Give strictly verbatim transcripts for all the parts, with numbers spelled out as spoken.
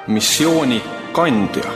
missiooni kandja.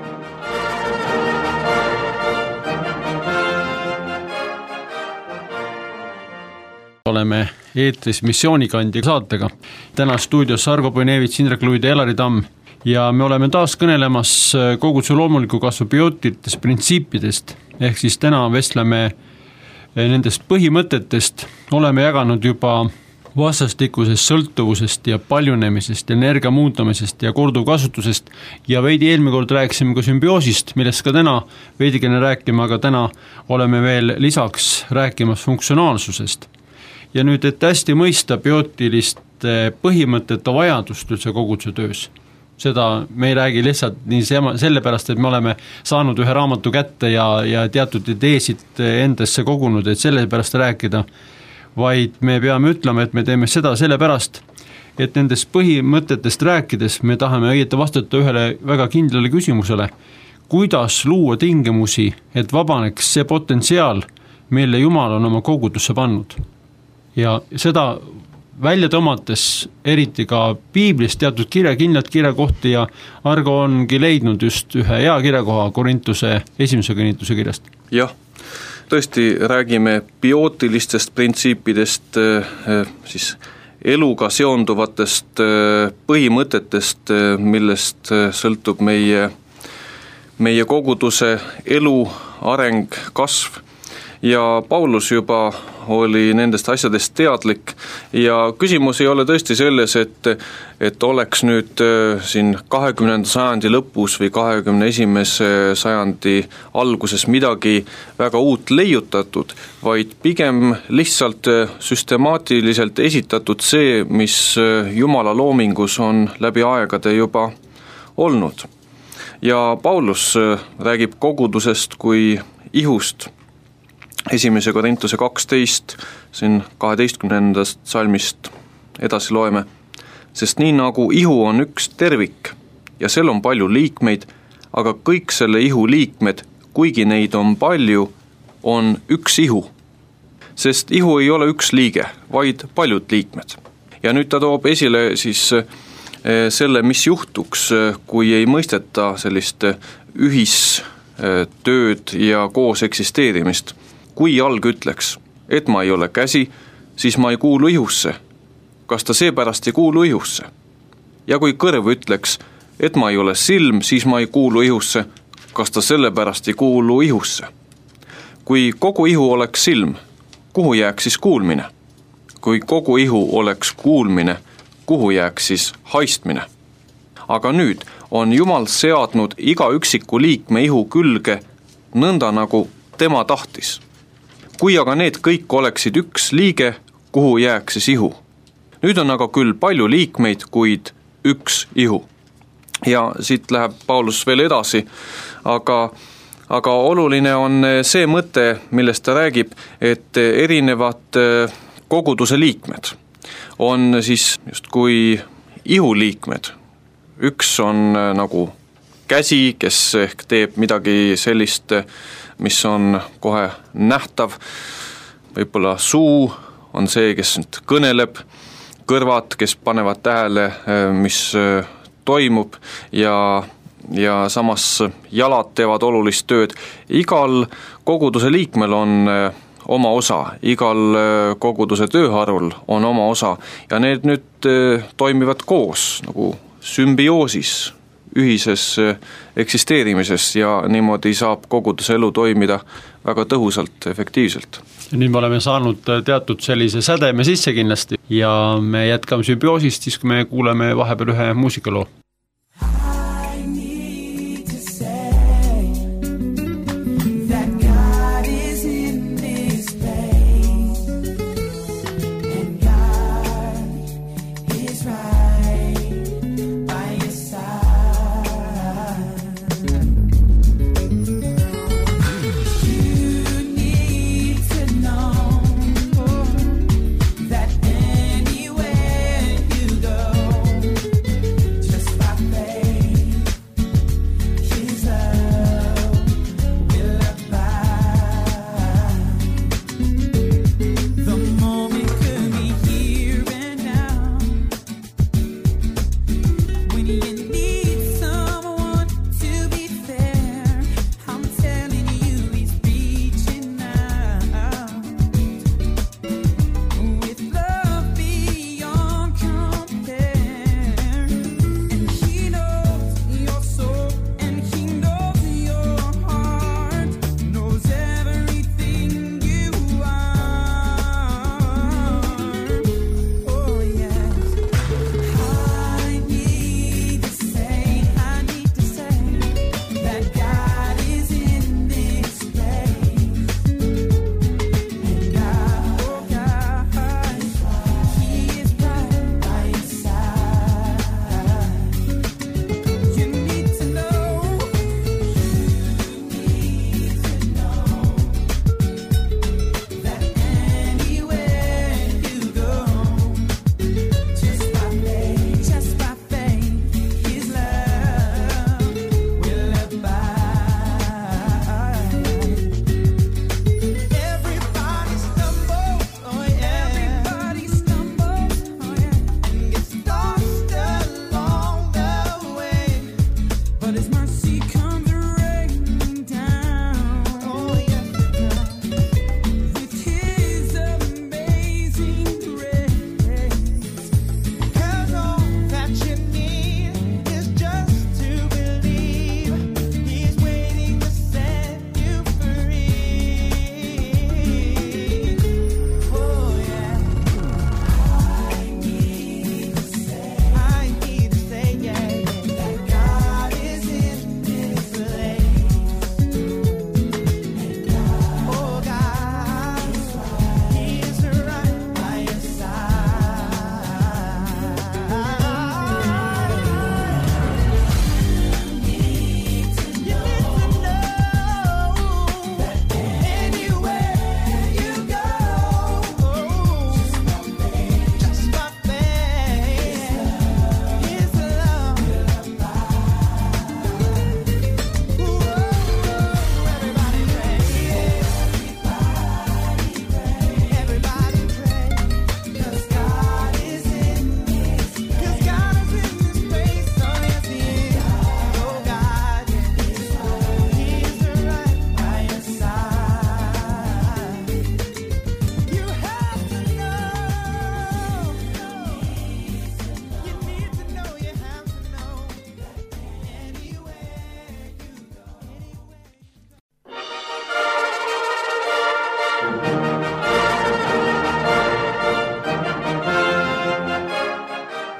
Oleme eetris missioonikandja saatega. Täna stuudios Argo Põinevits, Indrek Luid ja Elari Tamm ja me oleme taas kõnelemas koguduse loomuliku kasvu biootilistest printsiipidest. Ehk siis täna vestleme nendest põhimõtetest. Oleme jaganud juba vastastikusest sõltuvusest ja paljunemisest, energia muutamisest ja korduvkasutusest ja veidi eelmine kord rääkisime ka sümbioosist, millest ka täna veidikene rääkima, aga täna oleme veel lisaks rääkimas funktsionaalsusest. Ja nüüd, et hästi mõista biootiliste põhimõtete vajadust üldse koguduse töös. Seda me ei räägi lihtsalt nii sellepärast, et me oleme saanud ühe raamatu kätte ja, ja teatud ideesid endasse kogunud, et sellepärast rääkida, vaid me peame ütlema, et me teeme seda sellepärast, et nendest põhimõtetest rääkides me tahame õieti vastata ühele väga kindlale küsimusele, kuidas luua tingimusi, et vabaneks see potentsiaal, mille Jumal on oma kogudusse pannud. Ja seda välja tõmates eriti ka piiblist teatud kirja, kindlad kirjakohti ja Argo ongi leidnud just ühe hea kirjakoha Korintuse esimese Korintuse kirjast. Jah, tõesti räägime biootilistest printsiipidest, siis eluga seonduvatest põhimõtetest, millest sõltub meie, meie koguduse elu, areng, kasv. Ja Paulus juba oli nendest asjadest teadlik ja küsimus ei ole tõesti selles, et, et oleks nüüd siin kahekümnenda sajandi lõpus või kahekümne esimese sajandi alguses midagi väga uut leiutatud, vaid pigem lihtsalt süstemaatiliselt esitatud see, mis Jumala loomingus on läbi aegade juba olnud. Ja Paulus räägib kogudusest kui ihust. Esimese Korintuse kaksteist, siin kaheteistkümnendast salmist edasi loeme, sest nii nagu ihu on üks tervik ja sel on palju liikmeid, aga kõik selle ihu liikmed, kuigi neid on palju, on üks ihu. Sest ihu ei ole üks liige, vaid paljud liikmed. Ja nüüd ta toob esile siis selle, mis juhtuks, kui ei mõisteta sellist ühistööd ja koos eksisteerimist. Kui jalg ütleks, et ma ei ole käsi, siis ma ei kuulu ihusse. Kas ta seepärast ei kuulu ihusse? Ja kui kõrv ütleks, et ma ei ole silm, siis ma ei kuulu ihusse. Kas ta sellepärast ei kuulu ihusse? Kui kogu ihu oleks silm, kuhu jääks siis kuulmine? Kui kogu ihu oleks kuulmine, kuhu jääks siis haistmine? Aga nüüd on Jumal seadnud iga üksiku liikme ihu külge nõnda nagu tema tahtis. Kui aga need kõik oleksid üks liige, kuhu jääks siis ihu? Nüüd on aga küll palju liikmeid, kuid üks ihu. Ja siit läheb Paulus veel edasi, aga, aga oluline on see mõte, millest ta räägib, et erinevad koguduse liikmed on siis just kui ihuliikmed. Üks on nagu käsi, kes ehk teeb midagi sellist, mis on kohe nähtav, võib-olla suu on see, kes kõneleb, kõrvad, kes panevad tähele, mis toimub ja, ja samas jalad teevad olulist tööd. Igal koguduse liikmel on oma osa, igal koguduse tööharul on oma osa ja need nüüd toimivad koos nagu sümbioosis, ühises eksisteerimises ja niimoodi saab koguduse elu toimida väga tõhusalt, efektiivselt. Nüüd me oleme saanud teatud sellise sädeme sisse kindlasti ja me jätkame sümbiosist, siis kui me kuuleme vahepeal ühe muusikaloo. Just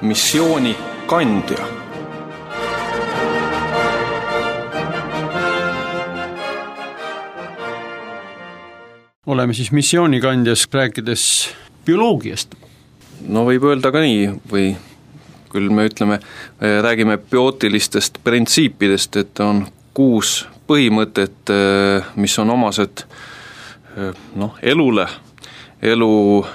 missioonikandja. Oleme siis missioonikandjas rääkides bioloogiast. No võib öelda ka nii, või küll me ütleme, räägime biootilistest printsiipidest, et on kuus põhimõtet, mis on omased noh, elule, elu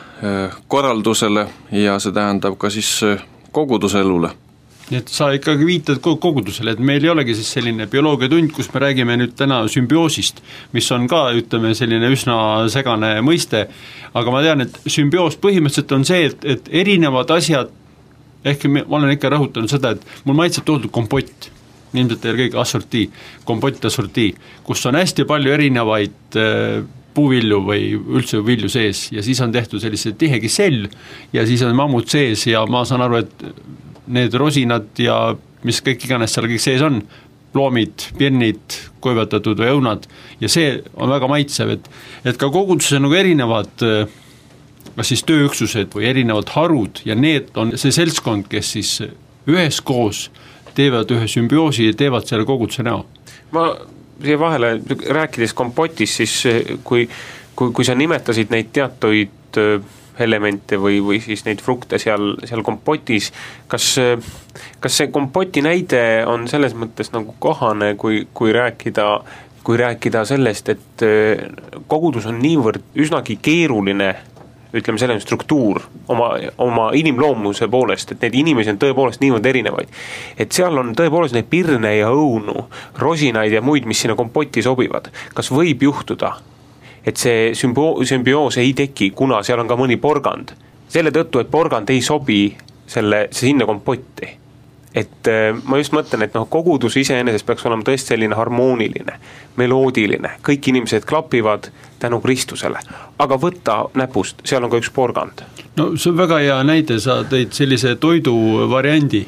korraldusele ja see tähendab ka siis koguduselule. Nii et sa ikkagi viitad kogudusele, et meil ei olegi siis selline bioloogiatund, kus me räägime nüüd täna sümbioosist, mis on ka, ütleme, selline üsna segane mõiste, aga ma tean, et sümbioos põhimõtteliselt on see, et, et erinevad asjad, ehk ma olen ikka rõhutanud seda, et mul maitseb toodud kompott, ilmselt teil kõik assortii, kompott assortii, kus on hästi palju erinevaid puuvilju või üldse vilju sees ja siis on tehtud sellise tihegi sell ja siis on mammut sees ja ma saan aru, et need rosinad ja mis kõik iganes seal kõik sees on, ploomid, pirnid, kuivatatud või õunad ja see on väga maitsev, et, et ka koguduses on nagu erinevad kas siis tööüksused või erinevad harud ja need on see seltskond, kes siis üheskoos teevad ühe sümbioosi ja teevad selle koguduse näo. Ma siia vahele rääkides kompotis, siis kui, kui, kui sa nimetasid neid teatuid elemente või, või siis neid frukte seal, seal kompotis, kas, kas see kompoti näide on selles mõttes nagu kohane, kui, kui rääkida, kui rääkida sellest, et kogudus on niivõrd üsnagi keeruline, ütleme selline struktuur oma, oma inimloomuse poolest, et need inimesi on tõepoolest niivõrd erinevaid. Et seal on tõepoolest neid pirne ja õunu, rosinaid ja muid, mis sinna kompoti sobivad. Kas võib juhtuda, et see symbio- symbioos ei teki, kuna seal on ka mõni porgand. Selle tõttu, et porgand ei sobi selle, sinna kompotti. Et ma just mõtlen, et noh, kogudus iseenesest peaks olema tõesti selline harmooniline, meloodiline, kõik inimesed klapivad tänu Kristusele, aga võtta näpust, seal on ka üks porgand. No see on väga hea näide, sa tõid sellise toidu variandi.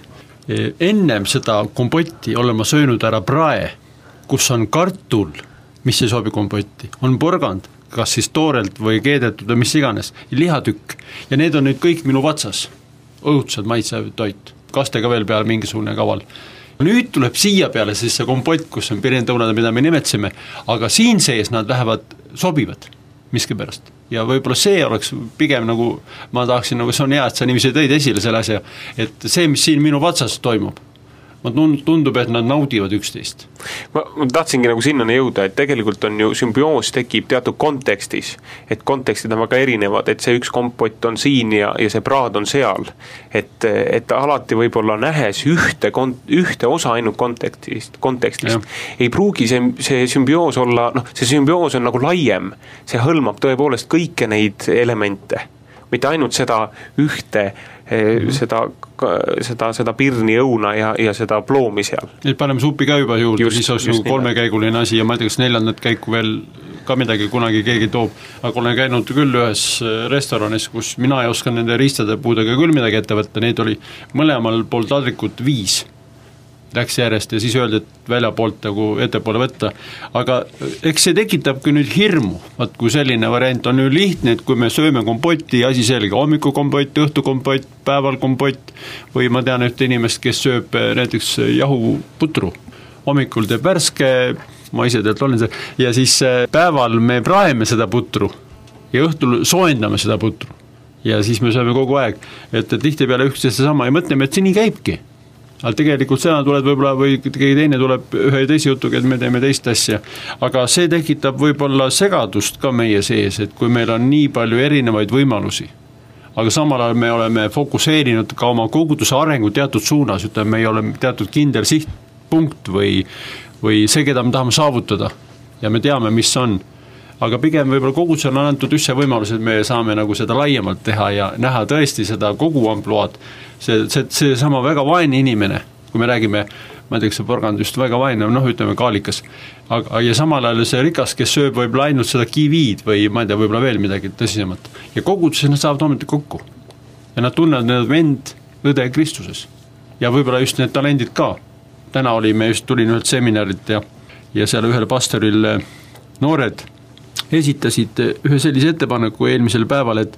Ennem seda kompotti olen ma söönud ära prae, kus on kartul, mis ei sobi kompotti, on porgand, kas siis toorelt või keedetud või mis iganes, lihatükk ja need on nüüd kõik minu vatsas, õudsad maitsev toit. Kastega veel peale mingisugune kaval. Nüüd tuleb siia peale siis see kompott, kus on pirendõunad, mida me nimetsime, aga siin sees nad lähevad, sobivad miskipärast. Ja võib-olla see oleks pigem nagu, ma tahaksin, nagu see on hea, et sa niiviisi tõid esile selle asja, et see, mis siin minu vatsas toimub, ma tundub, et nad naudivad üksteist. Ma, ma tahtsingi nagu sinnani jõuda, et tegelikult on ju sümbioos tekib teatud kontekstis, et kontekstid on väga erinevad, et see üks kompott on siin ja, ja see praad on seal, et, et alati võib-olla nähes ühte, ühte osa ainult kontekstist, kontekstist. ei pruugi see, see sümbioos olla, noh, see sümbioos on nagu laiem, see hõlmab tõepoolest kõike neid elemente, mitte ainult seda ühte, mm-hmm. seda seda, seda pirni õuna ja, ja seda ploomi seal. Nüüd paneme supi ka juba juurde, just, siis oleks kolmekäiguline asi ja ma ei tea, kas neljandat käiku veel ka midagi kunagi keegi toob, aga olen käinud küll ühes restoranis, kus mina ei oska nende riistade puudega küll midagi ette võtta, neid oli mõlemal pool taldrikut viis. Läks järjest ja siis öeldi, et välja poolt nagu ettepoole võtta, aga eks see tekitabki nüüd hirmu, vaat kui selline variant on ju lihtne, et kui me sööme kompotti, asi selge, hommiku kompott, õhtu kompott, päeval kompott või ma tean ühte inimest, kes sööb näiteks jahuputru, hommikul teeb värske, ma ise tealt olen see, ja siis päeval me praeme seda putru ja õhtul soojendame seda putru ja siis me sööme kogu aeg, et tihti peale üksteist sama ja mõtleme, et see nii käibki. Aga tegelikult sõna tuleb võib-olla või keegi teine tuleb ühe teise jutuga, et me teeme teist asja. Aga see tekitab võib-olla segadust ka meie sees, et kui meil on nii palju erinevaid võimalusi, aga samal ajal me oleme fokuseerinud ka oma koguduse arengu teatud suunas, ütleme, me ei ole teatud kindel sihtpunkt või, või see, keda me tahame saavutada ja me teame, mis on. Aga pigem võib-olla kogudusel on antud üldse võimalus, et me saame nagu seda laiemalt teha ja näha tõesti seda kogu ampluaad. See, see, see sama väga vaene inimene, kui me räägime, ma ei tea, see porgand just väga vaene, noh ütleme kaalikas, aga, ja samal ajal see rikas, kes sööb võib-olla ainult seda kiviid või ma ei tea, võib-olla veel midagi tõsisemat. Ja koguduses nad saavad ometi kokku. Ja nad tunnevad need vend õde Kristuses. Ja võib-olla just need talendid ka. Täna olime just tulin ühelt seminarit ja, ja seal ühel pastoril noored esitasid ühe sellise ettepaneku eelmisel päeval, et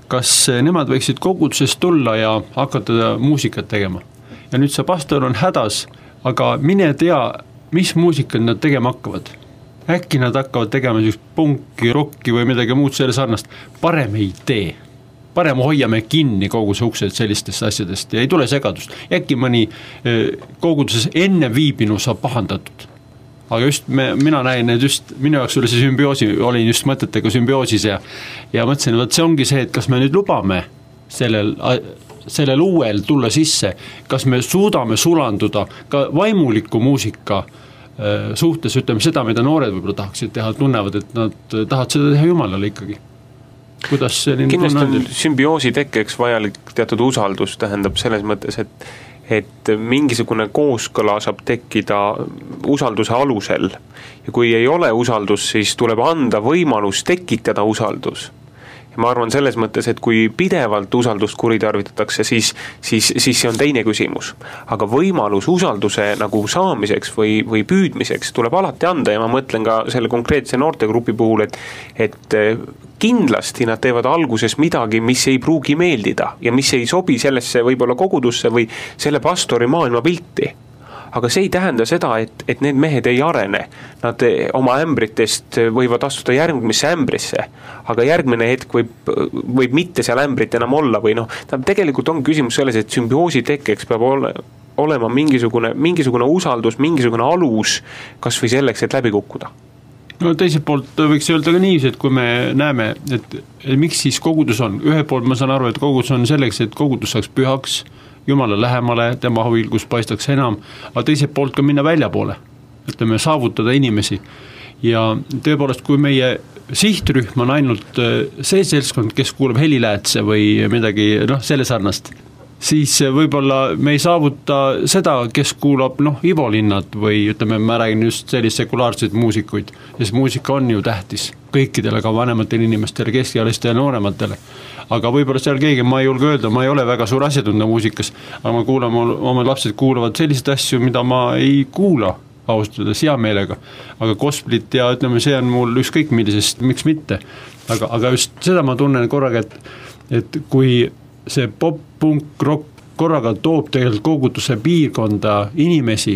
kas nemad võiksid kogudusest tulla ja hakata muusikat tegema. Ja nüüd see pastor on hädas, aga mine tea, mis muusikat nad tegema hakkavad. Äkki nad hakkavad tegema punki, rocki või midagi muud selle sarnast. Parem ei tee. Parem hoiame kinni koguduse uksed sellistest asjadest ja ei tule segadust. Äkki mõni koguduses enne viibinu saab pahandatud. Aga just me, mina näin, et just minu jaoks oli see sümbioosi, olin just mõtetega sümbioosis ja, ja mõtlesin, et see ongi see, et kas me nüüd lubame sellel, sellel uuel tulla sisse, kas me suudame sulanduda ka vaimuliku muusika suhtes, ütleme seda, mida noored võib-olla tahaksid teha, tunnevad, et nad tahavad seda teha Jumalale ikkagi. Kuidas kindlasti on sümbioosi tekkeks vajalik teatud usaldus, tähendab selles mõttes, et, et mingisugune kooskõla saab tekkida usalduse alusel. Ja kui ei ole usaldus, siis tuleb anda võimalus tekitada usaldus. Ja ma arvan selles mõttes, et kui pidevalt usaldust kuritarvitatakse, siis, siis, siis see on teine küsimus. Aga võimalus usalduse nagu saamiseks või, või püüdmiseks tuleb alati anda ja ma mõtlen ka selle konkreetse noortegrupi puhul, et, et kindlasti nad teevad alguses midagi, mis ei pruugi meeldida ja mis ei sobi sellesse võib-olla kogudusse või selle pastori maailma pilti. Aga see ei tähenda seda, et, et need mehed ei arene. Nad oma ämbritest võivad astuda järgmisse ämbrisse, aga järgmine hetk võib, võib mitte seal ämbrit enam olla või noh, tegelikult on küsimus selles, et sümbioosi tekkeks peab ole, olema mingisugune, mingisugune usaldus, mingisugune alus, kas või selleks, et läbi kukkuda. No teiselt poolt võiks öelda ka nii, et kui me näeme, et, et miks siis kogudus on, ühe poolt ma saan aru, et kogudus on selleks, et kogudus saaks pühaks, Jumala lähemale, tema huvilgus paistaks enam, aga teiselt poolt ka minna välja poole, ütleme, saavutada inimesi. Ja tõepoolest, kui meie sihtrühm on ainult see seltskond, kes kuulab heliläätse või midagi, noh, selle sarnast, siis võib-olla me ei saavuta seda, kes kuulab, noh, Ivo linnad või ütleme, ma räägin just sellist sekulaarseid muusikuid, sest muusika on ju tähtis kõikidele, ka vanematele inimestele, keskealistele ja noorematele. Aga võib-olla seal keegi, ma ei julge öelda, ma ei ole väga suur asjatundne muusikas, aga ma kuulan, oma lapsed kuulavad selliseid asju, mida ma ei kuula austades hea meelega. Aga gosplit ja ütleme, see on mul ükskõik millisest, miks mitte. Aga, aga just seda ma tunnen korraga, et, et kui see pop, punk, rock korraga toob tegelikult koguduse piirkonda inimesi,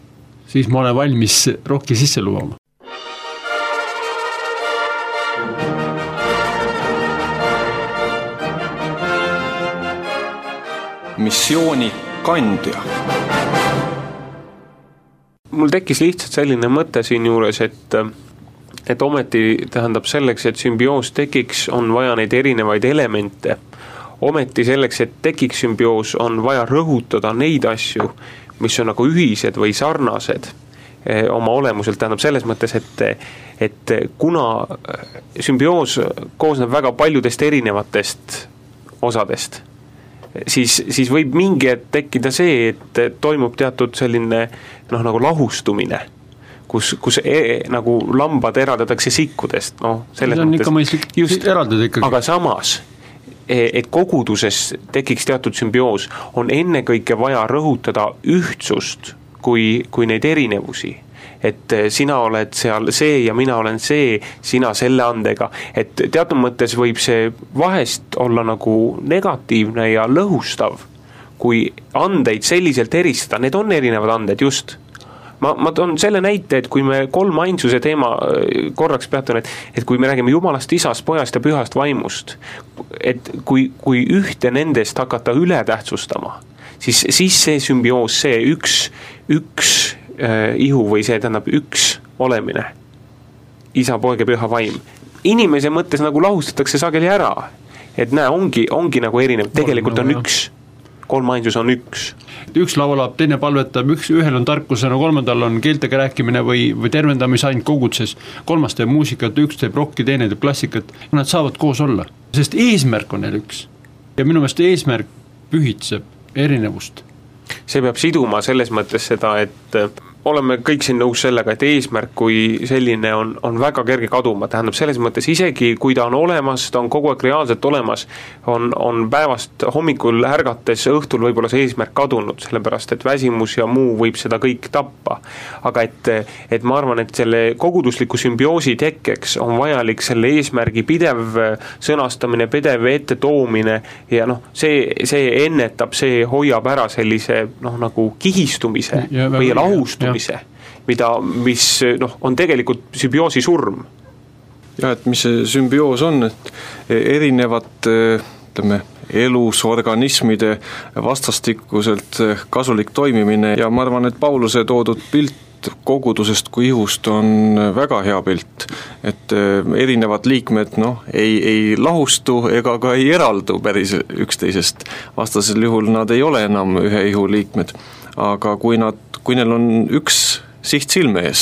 siis ma olen valmis rocki sisse luvama. Missiooni kandja. Mul tekkis lihtsalt selline mõte siin juures, et, et ometi tähendab selleks, et sümbioos tekiks, on vaja neid erinevaid elemente. Ometi selleks, et tekiks sümbioos, on vaja rõhutada neid asju, mis on nagu ühised või sarnased oma olemuselt, tähendab selles mõttes, et, et kuna sümbioos koosneb väga paljudest erinevatest osadest, siis, siis võib mingi hetk tekkida see, et toimub teatud selline noh, nagu lahustumine, kus, kus e, nagu lambad eraldatakse sikkudest. No, selles see on mõttes, ikka mõistlik just, eraldada ikkagi. Aga samas, et koguduses tekiks teatud sümbioos, on ennekõike vaja rõhutada ühtsust kui, kui neid erinevusi. Et sina oled seal see ja mina olen see, sina selle andega. Et teatud mõttes võib see vahest olla nagu negatiivne ja lõhustav, kui andeid selliselt eristada. Need on erinevad anded, just. Ma, ma toon selle näite, et kui me kolm ainsuse teema korraks peatun, et, et kui me räägime Jumalast, Isast, Pojast ja Pühast vaimust, et kui, kui ühte nendest hakata üle tähtsustama, siis, siis see sümbioos, see üks, üks ihu või see tähendab üks olemine, isa, poeg ja püha vaim. Inimese mõttes nagu lahustatakse sageli ära, et näe, ongi, ongi nagu erinev, tegelikult on üks, kolm ainsus on üks. Üks laulab, teine palvetab, üks, ühel on tarkusena, kolmandal on keeltega rääkimine või, või tervendamise ainult kogudses, kolmas teeb muusikat, üks teeb rocki, teine teeb klassikat, nad saavad koos olla, sest eesmärk on neil üks. Ja minu meelest eesmärk pühitseb erinevust. See peab siduma selles mõttes seda, et oleme kõik siin nõus sellega, et eesmärk kui selline on, on väga kerge kaduma, tähendab selles mõttes isegi kui ta on olemas, ta on kogu aeg reaalselt olemas, on, on päevast hommikul ärgates õhtul võib-olla see eesmärk kadunud, sellepärast et väsimus ja muu võib seda kõik tappa. Aga et, et ma arvan, et selle kogudusliku sümbioosi tekkeks on vajalik selle eesmärgi pidev sõnastamine, pidev ette toomine ja noh, see, see ennetab, see hoiab ära sellise noh, nagu kihistumise ja, või lahustumise. Ja. mida, mis noh, on tegelikult sümbioosi surm. Ja, et mis see sümbioos on, et erinevad ütleme, elus organismide vastastikuselt kasulik toimimine ja ma arvan, et Pauluse toodud pilt kogudusest kui ihust on väga hea pilt, et erinevad liikmed noh, ei, ei lahustu ega ka ei eraldu päris üksteisest, vastasel juhul nad ei ole enam ühe ihu liikmed, aga kui nad kui neil on üks siht silme ees,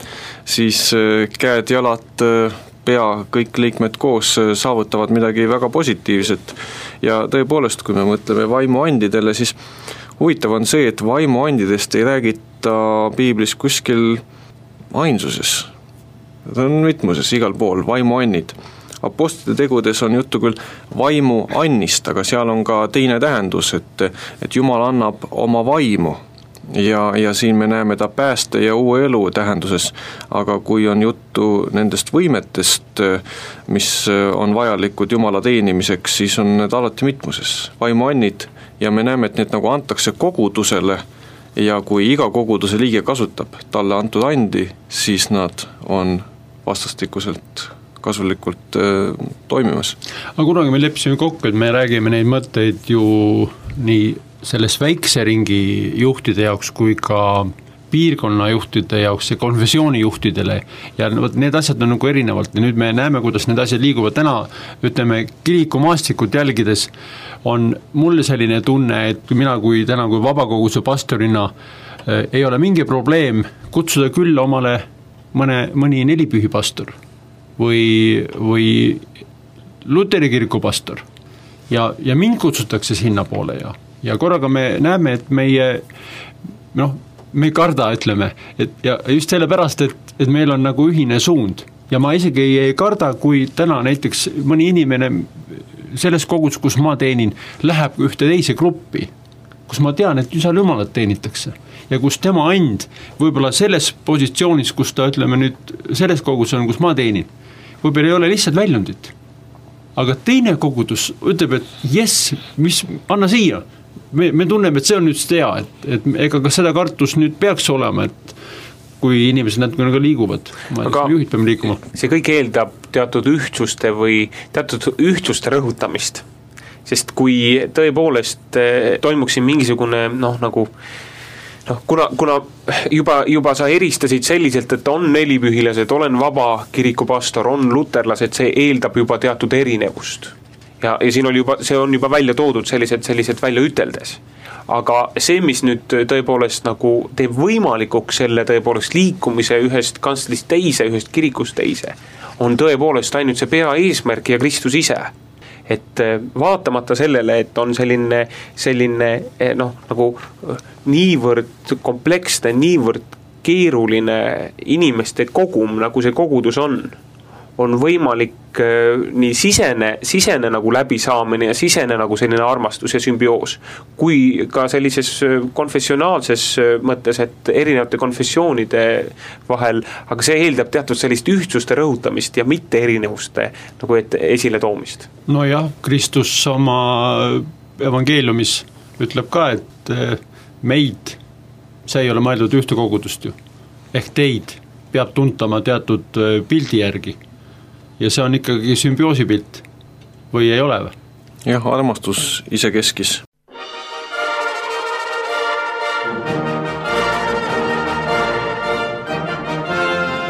siis käed, jalad, pea, kõik liikmed koos saavutavad midagi väga positiivset. Ja tõepoolest, kui me mõtleme vaimuandidele, siis huvitav on see, et vaimuandidest ei räägita piiblis kuskil ainsuses. Ta on mitmuses igal pool, vaimuannid. Apostlite tegudes on juttu küll vaimu annist, aga seal on ka teine tähendus, et, et Jumal annab oma vaimu. Ja, ja siin me näeme ta pääste ja uue elu tähenduses, aga kui on juttu nendest võimetest, mis on vajalikud Jumala teenimiseks, siis on need alati mitmuses, vaimuannid ja me näeme, et need nagu antakse kogudusele ja kui iga koguduse liige kasutab talle antud andi, siis nad on vastastikuselt kasulikult äh, toimimas. Aga kunagi me leppisime kokku, et me räägime neid mõtteid ju nii selles väikse ringi juhtide jaoks kui ka piirkonna juhtide jaoks ja konfessiooni juhtidele ja need asjad on nagu erinevalt ja nüüd me näeme, kuidas need asjad liiguvad täna, ütleme kirikumaastikut jälgides on mulle selline tunne, et mina kui täna kui vabakoguse pastorina eh, ei ole mingi probleem kutsuda küll omale mõne, mõni nelipühi pastor või, või Luteri kiriku pastor ja, ja mind kutsutakse sinna poole ja ja korraga me näeme, et meie noh, me ei karda, ütleme, et ja just sellepärast, et, et meil on nagu ühine suund ja ma isegi ei, ei karda, kui täna näiteks mõni inimene selles kogus, kus ma teenin, läheb ühte teise gruppi, kus ma tean, et seal Jumalat teenitakse ja kus tema and võib-olla selles positsioonis, kus ta ütleme nüüd selles kogus on, kus ma teenin, võib-olla ei ole lihtsalt väljundit. Aga teine kogudus ütleb, et jess, mis, anna siia. Me, me tunneme, et see on nüüd hea, et, et ega ka seda kartus nüüd peaks olema, et kui inimesed natuke nagu liiguvad, aga juhid peame liikuma. See kõik eeldab teatud ühtsuste või teatud ühtsuste rõhutamist, sest kui tõepoolest toimuks siin mingisugune noh, nagu noh, kuna, kuna juba, juba sa eristasid selliselt, et on nelipühilased, olen vaba kirikupastor, on luterlased, see eeldab juba teatud erinevust. Ja, ja siin oli juba, see on juba välja toodud sellised, sellised välja üteldes. Aga see, mis nüüd tõepoolest nagu teeb võimalikuks selle tõepoolest liikumise ühest kantslist teise, ühest kirikust teise, on tõepoolest ainult see pea eesmärk ja Kristus ise. Et vaatamata sellele, et on selline, selline noh, nagu niivõrd kompleksne, niivõrd keeruline inimeste kogum, nagu see kogudus on, on võimalik nii sisene, sisene nagu läbisaamine ja sisene nagu selline armastus ja sümbioos, kui ka sellises konfessionaalses mõttes, et erinevate konfessioonide vahel, aga see eeldab teatud sellist ühtsuste rõhutamist ja mitte erinevuste nagu et esile toomist. No jah, Kristus oma evangeeliumis ütleb ka, et meid, see ei ole mõeldud ühte kogudust ju, ehk teid peab tuntama teatud pildi järgi. Ja see on ikkagi sümbioosi pilt või ei ole või? Jah, armastus ise keskis.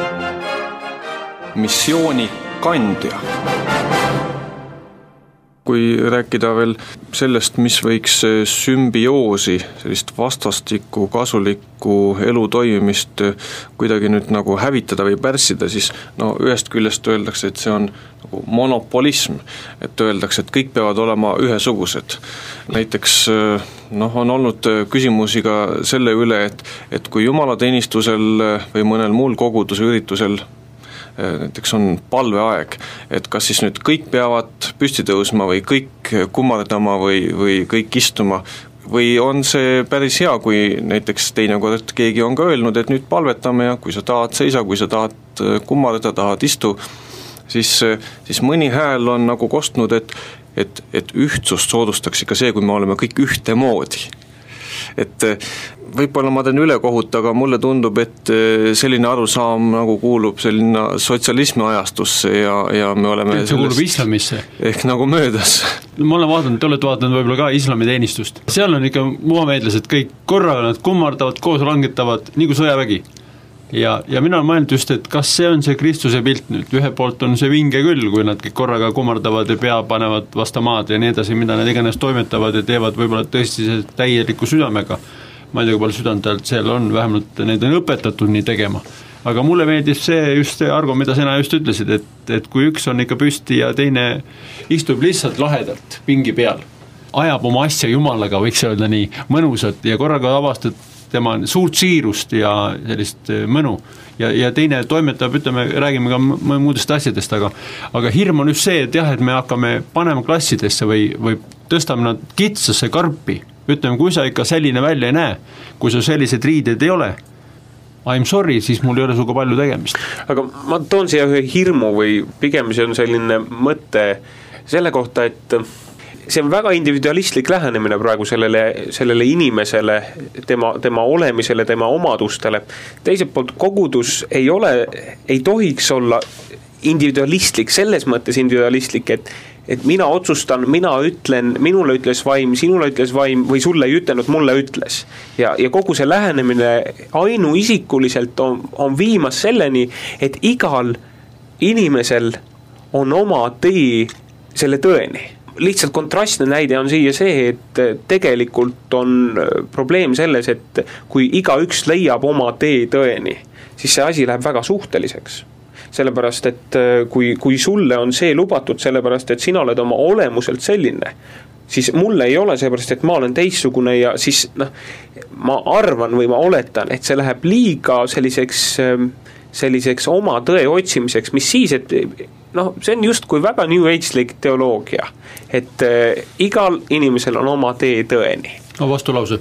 Missiooni kandja. kui rääkida veel sellest, mis võiks sümbioosi, sellist vastastikku kasulikku elu toimimist kuidagi nüüd nagu hävitada või pärssida, siis no ühest küljest öeldakse, et see on nagu monopolism, et öeldakse, et kõik peavad olema ühesugused. Näiteks noh, on olnud küsimusi ka selle üle, et, et kui jumalateenistusel või mõnel muul koguduse üritusel näiteks on palveaeg, et kas siis nüüd kõik peavad püsti tõusma või kõik kummardama või, või kõik istuma, või on see päris hea, kui näiteks teinekord keegi on ka öelnud, et nüüd palvetame ja kui sa tahad seisa, kui sa tahad kummardada, tahad istu, siis, siis mõni hääl on nagu kostnud, et, et, et ühtsust soodustaks ikka see, kui me oleme kõik ühtemoodi. Et võib-olla ma teen ülekohut, aga mulle tundub, et selline arusaam nagu kuulub selline sotsialismi ajastusse ja, ja me oleme see kuulub islamisse ehk nagu möödas. Ma olen vaadanud, te olete vaadanud võib-olla ka islamiteenistust. Seal on ikka muameedlased kõik korraga, nad kummardavad, koos langetavad, nii kui sõjavägi. Ja, ja mina olen mõelnud just, et kas see on see Kristuse pilt nüüd, ühe poolt on see vinge küll, kui nad kõik korraga kummardavad ja pea panevad vasta maad ja nii edasi, mida nad iganes toimetavad ja teevad võib-olla tõesti see täieliku südamega. Ma ei tea, kui palju südantelt seal on, vähemalt neid on õpetatud nii tegema. Aga mulle meeldib see just see argo, mida sina just ütlesid, et, et kui üks on ikka püsti ja teine istub lihtsalt lahedalt pingi peal, ajab oma asja jumalaga, võiks öelda nii, mõnusat ja korraga avastad tema suurt siirust ja sellist mõnu ja, ja teine toimetab, ütleme, räägime ka muudest asjadest, aga, aga hirm on just see, et jah, et me hakkame panema klassidesse või, või tõstame nad kitsasse karpi, ütleme, kui sa ikka selline välja ei näe, kui sa sellised riided ei ole, I'm sorry, siis mul ei ole suga palju tegemist. Aga ma toon siia ühe hirmu või pigem see on selline mõte selle kohta, et see on väga individualistlik lähenemine praegu sellele, sellele inimesele, tema, tema olemisele, tema omadustele. Teiselt poolt kogudus ei ole, ei tohiks olla individualistlik, selles mõttes individualistlik, et, et mina otsustan, mina ütlen, minule ütles vaim, sinule ütles vaim või sulle ei ütlenud, mulle ütles. Ja, ja kogu see lähenemine ainuisikuliselt on, on viimas selleni, et igal inimesel on oma tee selle tõeni. Lihtsalt kontrastne näide on siia see, et tegelikult on probleem selles, et kui iga üks leiab oma tee tõeni, siis see asi läheb väga suhteliseks. Sellepärast, et kui, kui sulle on see lubatud, sellepärast, et sina oled oma olemuselt selline, siis mulle ei ole seepärast, et ma olen teistsugune ja siis noh, ma arvan või ma oletan, et see läheb liiga selliseks, selliseks oma tõe otsimiseks, mis siis, et noh, see on just kui väga New Age-lik teoloogia, et äh, igal inimesel on oma tee tõeni. No vastulause.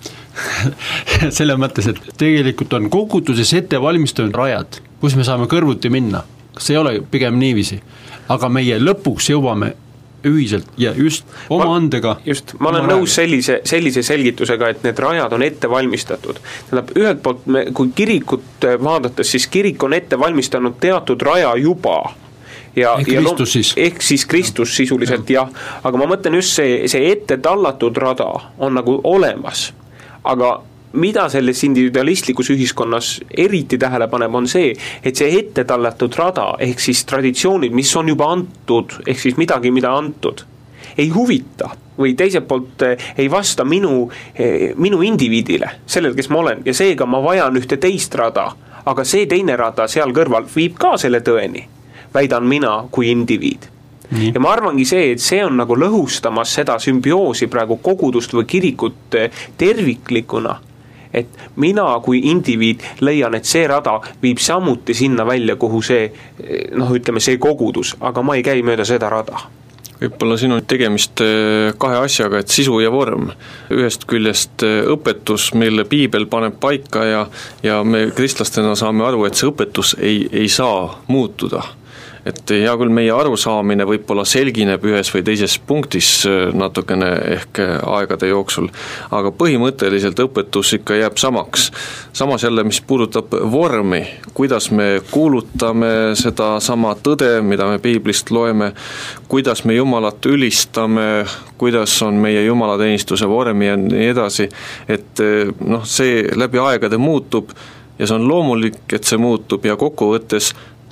Selle mõttes, et tegelikult on koguduses ette valmistunud rajad, kus me saame kõrvuti minna. See ei ole pigem niiviisi, aga meie lõpuks jõuame ühiselt ja just oma ma, andega. Just, ma olen nõus sellise, sellise selgitusega, et need rajad on ette valmistatud. Tähendab, ühelt poolt, me, kui kirikut vaadates, siis kirik on ette valmistanud teatud raja juba. Ja, ehk Kristus siis. Ehk siis Kristus sisuliselt jah, aga ma mõtlen just see, see ette tallatud rada on nagu olemas, aga mida selles individualistlikus ühiskonnas eriti tähele paneb on see, et see ette tallatud rada ehk siis traditsioonid, mis on juba antud, ehk siis midagi, mida antud, ei huvita või teiselt poolt ei vasta minu, minu indiviidile, sellel, kes ma olen ja seega ma vajan ühte teist rada, aga see teine rada seal kõrval viib ka selle tõeni, väidan mina kui indiviid. Nii. Ja ma arvangi see, et see on nagu lõhustamas seda sümbioosi praegu kogudust või kirikut terviklikuna, et mina kui indiviid leian, et see rada viib samuti sinna välja, kuhu see, noh ütleme, see kogudus, aga ma ei käi mööda seda rada. Võib-olla siin on tegemist kahe asjaga, et sisu ja vorm. Ühest küljest õpetus, mille piibel paneb paika ja, ja me kristlastena saame aru, et see õpetus ei, ei saa muutuda. Et hea küll meie arusaamine võib-olla selgineb ühes või teises punktis natukene ehk aegade jooksul, aga põhimõtteliselt õpetus ikka jääb samaks. Samas jälle, mis puudutab vormi, kuidas me kuulutame seda sama tõde, mida me piiblist loeme, kuidas me Jumalat ülistame, kuidas on meie jumalateenistuse vormi ja nii edasi, et noh, see läbi aegade muutub ja see on loomulik, et see muutub ja kokkuvõttes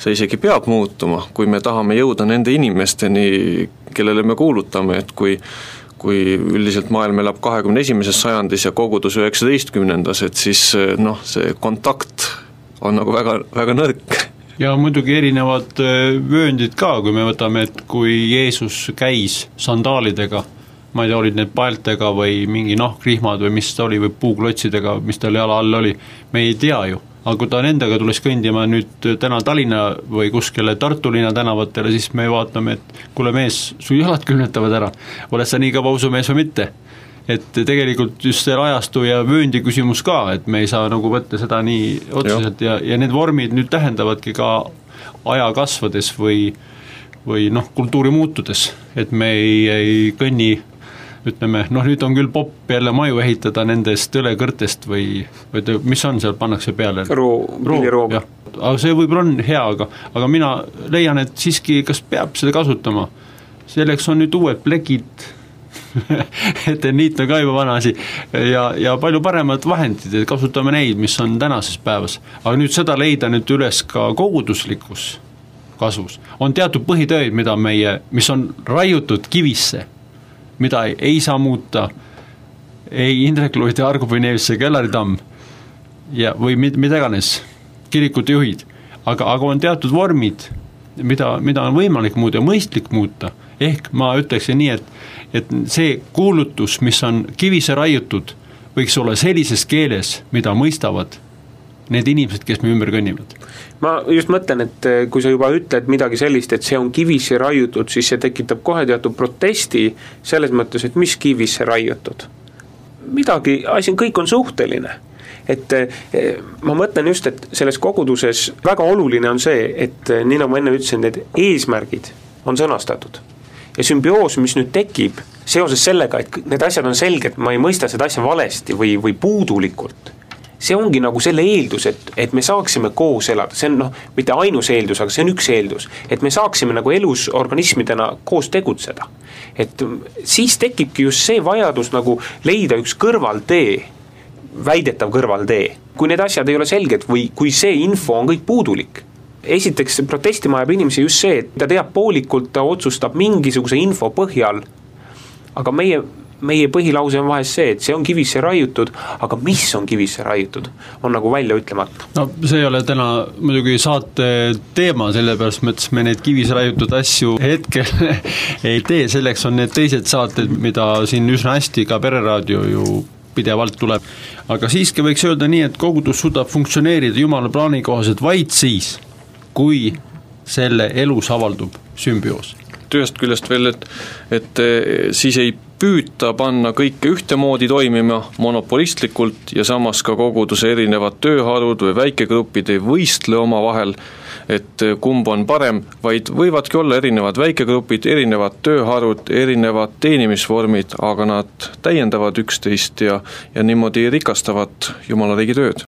see isegi peab muutuma, kui me tahame jõuda nende inimesteni, kellele me kuulutame, et kui kui üldiselt maailm elab kahekümne esimeses sajandis ja kogudus üheksateistkümnendas, et siis noh, see kontakt on nagu väga, väga nõrk. Ja muidugi erinevad vööndid ka, kui me võtame, et kui Jeesus käis sandaalidega, ma ei tea, olid need paeltega või mingi nahkrihmad või mis ta oli, või puuklotsidega, mis tal jala all oli, me ei tea ju. Aga kui ta nendega tules kõndima nüüd täna Tallinna või kuskile Tartu linna tänavatele, siis me vaatame, et kuule mees, su jalad külmetavad ära, oled sa nii kõva usumees või mitte. Et tegelikult just see ajastu ja vööndi küsimus ka, et me ei saa nagu võtta seda nii otseselt ja, ja need vormid nüüd tähendavadki ka aja kasvades või, või noh, kultuuri muutudes, et me ei, ei kõnni ütleme, noh nüüd on küll popp jälle maju ehitada nendest õlekõrtest või, või mis on seal, pannakse peale? Roo, pilliroog. Aga see võib-olla on hea, aga, aga mina leian, et siiski kas peab seda kasutama. Selleks on nüüd uued plekid, eteniit on ka juba vana asi ja, ja palju paremad vahendid, et kasutame neid, mis on tänases päevas. Aga nüüd seda leida nüüd üles ka koguduslikus kasvus. On teatud põhitööd, mida meie, mis on raiutud kivisse, mida ei, ei saa muuta, ei Indrek Luid ja Argo Põneevitsa Elari-Tamm ja, või mid, mida iganes, kirikute juhid, aga, aga on teatud vormid, mida, mida on võimalik muuta ja mõistlik muuta, ehk ma ütleksin nii, et, et see kuulutus, mis on kivisse raiutud, võiks olla sellises keeles, mida mõistavad need inimesed, kes me ümber kõnnivad. Ma just mõtlen, et kui sa juba ütled midagi sellist, et see on kivisse raiutud, siis see tekitab kohe teatud protesti selles mõttes, et mis kivisse raiutud. Midagi, asi, kõik on suhteline. Et ma mõtlen just, et selles koguduses väga oluline on see, et nii nagu ma enne ütlesin, need eesmärgid on sõnastatud. Ja sümbioos, mis nüüd tekib seoses sellega, et need asjad on selged, ma ei mõista seda asja valesti või, või puudulikult. See ongi nagu selle eeldus, et, et me saaksime koos elada, see on noh, mitte ainus eeldus, aga see on üks eeldus, et me saaksime nagu elus organismidena koos tegutseda. Et siis tekibki just see vajadus nagu leida üks kõrvaltee, väidetav kõrvaltee, kui need asjad ei ole selged või kui see info on kõik puudulik. Esiteks protestima jääb inimesi just see, et ta teab poolikult, ta otsustab mingisuguse info põhjal, aga meie meie põhilause on vahest see, et see on kivisse raiutud, aga mis on kivisse raiutud, on nagu välja ütlemata. No see ei ole täna muidugi saate teema, sellepärast mõttes me neid kivisse raiutud asju hetkel ei tee, selleks on need teised saated, mida siin üsna hästi ka Pereraadio ju pidevalt tuleb. Aga siiski võiks öelda nii, et kogudus suudab funktsioneerida Jumala plaani kohaselt vaid siis, kui selle elus avaldub sümbioos. Ühest küljest veel, et, et siis ei püüta panna kõike ühtemoodi toimima monopolistlikult ja samas ka koguduse erinevad tööharud või väikegrupid ei võistle oma vahel, et kumb on parem, vaid võivadki olla erinevad väikegrupid, erinevad tööharud, erinevad teenimisvormid, aga nad täiendavad üksteist ja, ja niimoodi rikastavad Jumala riigi tööd.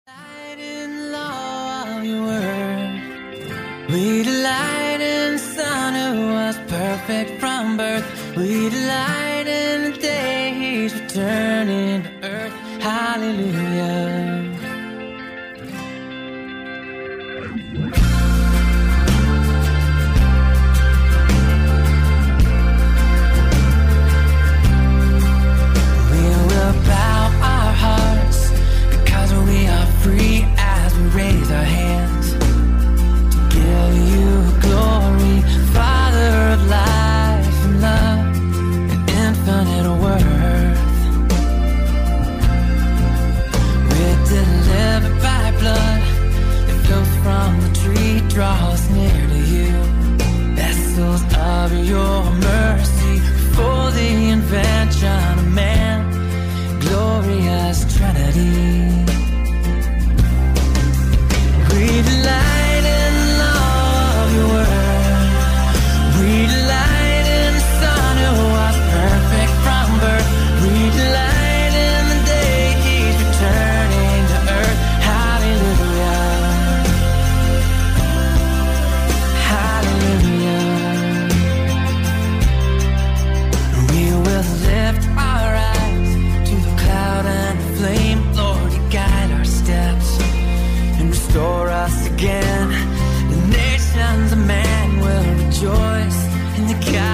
Perfect from birth, we delight in the day he's returning to earth. Hallelujah. We will bow our hearts because we are free as we raise our hands to give you glory, Father of life and love and infinite worth. We're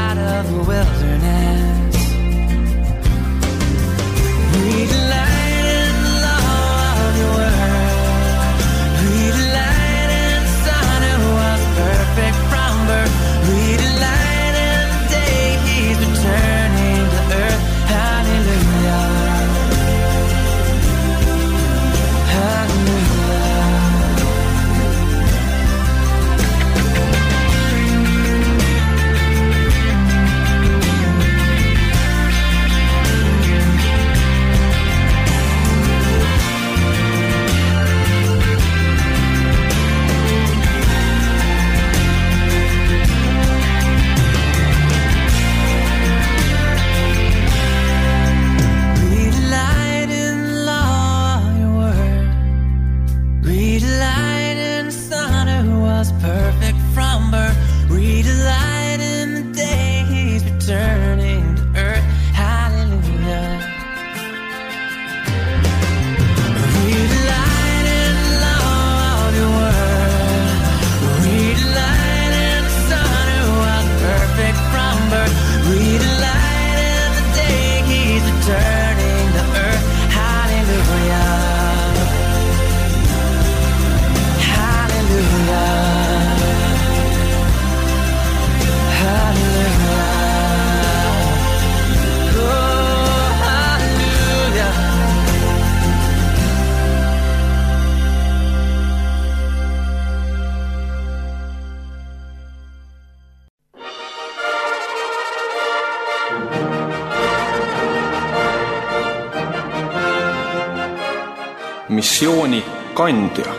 out of the wilderness. We delight in the law of your word. We delight in the Son who was perfect from birth. We delight in the day he's returning to earth. Hallelujah. Hallelujah. Missiooni kandja.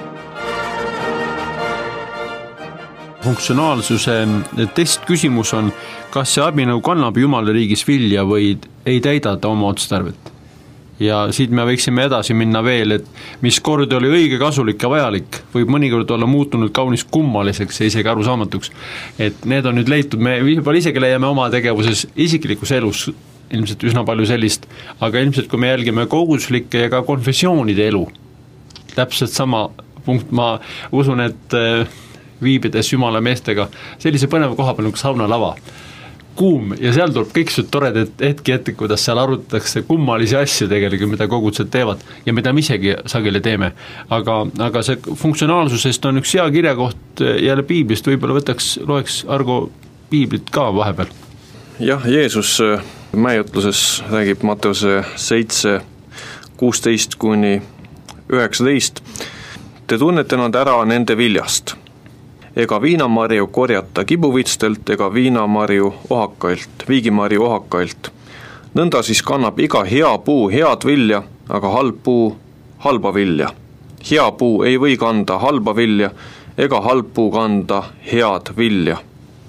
Funktsionaalsuse testküsimus on, kas see abinõu kannab Jumala riigis vilja või ei täida ta oma otstarvet. Ja siit me võiksime edasi minna veel, et mis kord oli õige, kasulik ja vajalik, võib mõnikord olla muutunud kaunis kummaliseks ja isegi arusaamatuks. Et need on nüüd leitud, me võib-olla isegi leiame oma tegevuses isiklikus elus ilmselt üsna palju sellist, aga ilmselt kui me jälgime koguduslike ja ka konfessioonide elu, täpselt sama punkt, ma usun, et viibides Jumala meestega sellise põneva koha peal nagu saunalava, kuum ja seal tuleb kõik see toredad hetki ette, kuidas seal arutatakse kummalisi asju tegelikult, mida kogudused teevad ja mida me isegi sageli teeme. Aga, aga see funktsionaalsusest on üks hea kirjakoht jälle piiblist, võib-olla võtaks, loeks Argo piiblit ka vahepeal. Jah, Jeesus mäejutluses räägib Matteuse seitse, kuusteist kuni üheksateist. Te tunnete nad ära nende viljast. Ega viinamarju korjata kibuvitstelt, ega viinamarju ohakailt, viigimarju ohakailt. Nõnda siis kannab iga hea puu head vilja, aga halb puu halba vilja. Hea puu ei või kanda halba vilja, ega halb puu kanda head vilja.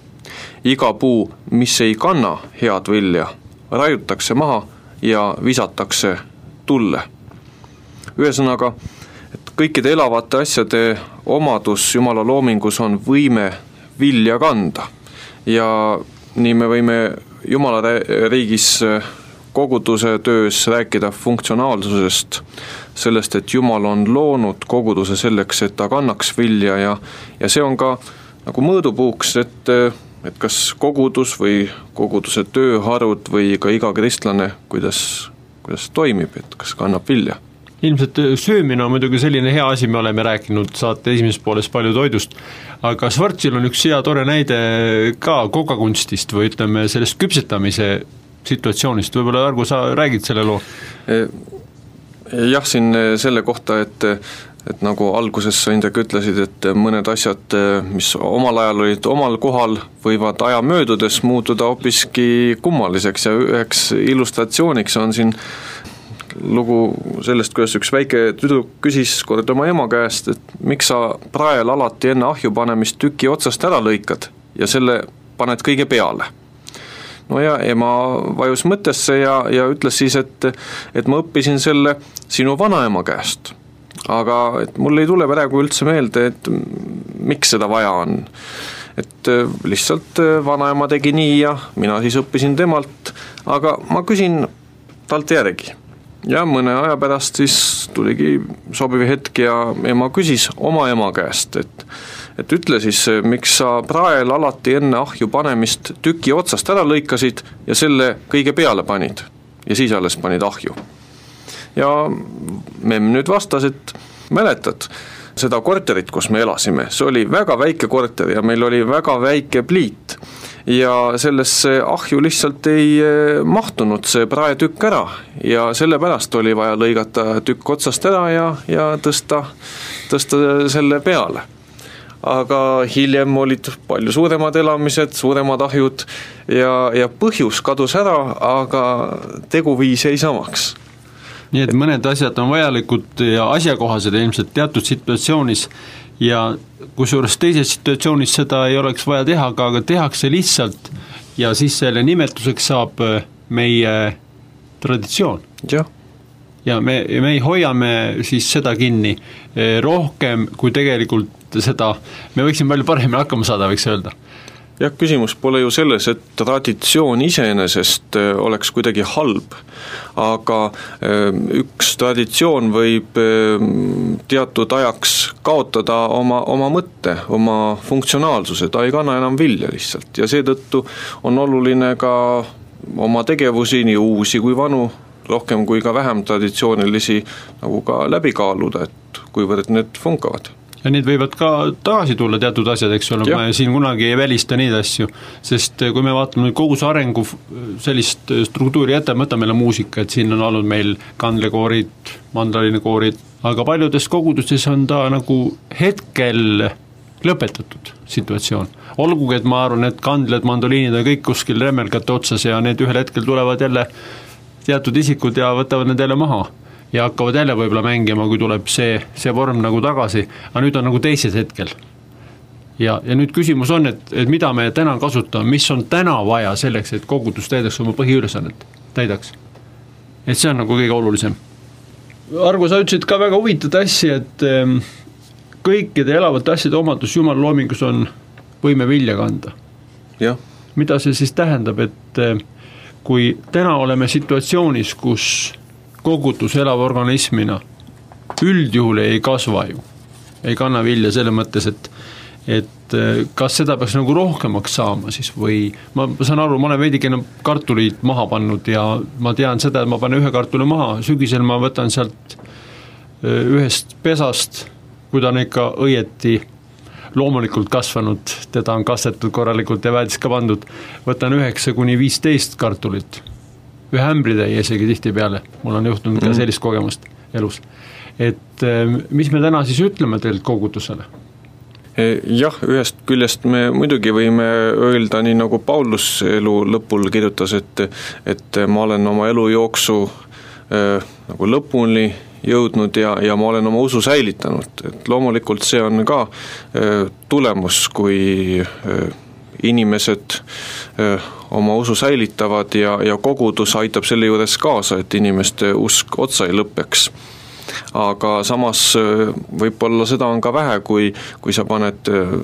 Iga puu, mis ei kanna head vilja, raiutakse maha ja visatakse tulle. Ühesõnaga, et kõikide elavate asjade omadus Jumala loomingus on võime vilja kanda. Ja nii me võime Jumala riigis koguduse töös rääkida funktsionaalsusest, sellest, et Jumal on loonud koguduse selleks, et ta kannaks vilja ja, ja see on ka nagu mõõdupuuks, et et kas kogudus või koguduse tööharud või ka iga kristlane, kuidas, kuidas toimib, et kas kannab vilja. Ilmselt söömine on muidugi selline hea asi, me oleme rääkinud saate esimeses pooles palju toidust, aga Schwarzil on üks hea tore näide ka kokakunstist või ütleme sellest küpsetamise situatsioonist, võib-olla Argo, sa räägid selle loo? Jah, siin selle kohta, et et nagu alguses sa Indrek ütlesid, et mõned asjad, mis omal ajal olid omal kohal, võivad aja möödudes muutuda hoopiski kummaliseks ja üheks illustratsiooniks on siin lugu sellest, kuidas üks väike tüdruk küsis kord oma ema käest, et miks sa prael alati enne ahju panemist tüki otsast ära lõikad ja selle paned kõige peale. No ja ema vajus mõttesse ja, ja ütles siis, et, et ma õppisin selle sinu vanaema käest. Aga et mul ei tule praegu üldse meelde, et miks seda vaja on. Et lihtsalt vanaema tegi nii ja mina siis õppisin temalt, aga ma küsin talt järgi. Ja mõne aja pärast siis tuligi sobiv hetk ja ema küsis oma ema käest, et, et ütle siis, miks sa prael alati enne ahju panemist tüki otsast ära lõikasid ja selle kõige peale panid ja siis alles panid ahju. Ja memm nüüd vastas, et mäletad seda korterit, kus me elasime, see oli väga väike korter ja meil oli väga väike pliit ja sellesse ahju lihtsalt ei mahtunud see praetükk ära ja sellepärast oli vaja lõigata tükk otsast ära ja, ja tõsta, tõsta selle peale. Aga hiljem olid palju suuremad elamised, suuremad ahjud ja, ja põhjus kadus ära, aga teguviis jäi samaks. Nii et mõned asjad on vajalikud ja asjakohased ilmselt teatud situatsioonis ja kusjuures teises situatsioonis seda ei oleks vaja teha, aga tehakse lihtsalt ja siis selle nimetuseks saab meie traditsioon. Jah. Ja me, me ei hoiame siis seda kinni rohkem kui tegelikult seda, me võiksime palju paremini hakkama saada, võiks öelda. Jah, küsimus pole ju selles, et traditsioon iseenesest oleks kuidagi halb, aga üks traditsioon võib teatud ajaks kaotada oma, oma mõtte, oma funktsionaalsuse, ta ei kanna enam vilja lihtsalt ja seetõttu on oluline ka oma tegevusi, nii uusi kui vanu, rohkem kui ka vähem traditsioonilisi nagu ka läbi kaaluda, et kuivõrd need funkavad. Ja need võivad ka tagasi tulla teatud asjad, eks ole, ma siin kunagi ei välista neid asju, sest kui me vaatame kogu see arengu sellist struktuuri jätab, võtame meile muusika, et siin on olnud meil kandlekoorid, mandalinikoorid, aga paljudes kogudustes on ta nagu hetkel lõpetatud situatsioon. Olgugi, et ma arvan, et kandled, mandoliinid on kõik kuskil remmelgate otsas ja need ühel hetkel tulevad jälle teatud isikud ja võtavad need jälle maha ja hakkavad jälle võib-olla mängima, kui tuleb see, see vorm nagu tagasi, aga nüüd on nagu teised hetkel. Ja, ja nüüd küsimus on, et, et mida me täna kasutame, mis on täna vaja selleks, et kogudus täidaks oma põhiülesannet, täidaks. Et see on nagu kõige olulisem. Argo, sa ütlesid ka väga huvitatud asja, et ähm, kõikide elavate asjade omadus Jumala loomingus on võime vilja kanda. Jah. Mida see siis tähendab, et äh, kui täna oleme situatsioonis, kus kogudus elava organismina üldjuhul ei kasva ju, ei kanna vilja selle mõttes, et, et kas seda peaks nagu rohkemaks saama siis või ma saan aru, ma olen veidikene kartulid maha pannud ja ma tean seda, et ma panen ühe kartuli maha, sügisel ma võtan sealt ühest pesast, kui ta on ikka õieti loomulikult kasvanud, teda on kastetud korralikult ja väedis ka pandud, võtan üheksa kuni viisteist kartulit. Ühe ämbritäie isegi tihti peale, mul on juhtunud ka sellist kogemust elus. Et mis me täna siis ütleme teilt kogudusele? Jah, ühest küljest me muidugi võime öelda nii nagu Paulus elu lõpul kirjutas, et, et ma olen oma elu jooksu äh, nagu lõpuni jõudnud ja, ja ma olen oma usu säilitanud. Et loomulikult see on ka äh, tulemus, kui äh, inimesed öö, oma usu säilitavad ja, ja kogudus aitab selle juures kaasa, et inimeste usk otsa ei lõppeks. Aga samas öö, võib-olla seda on ka vähe, kui, kui sa paned,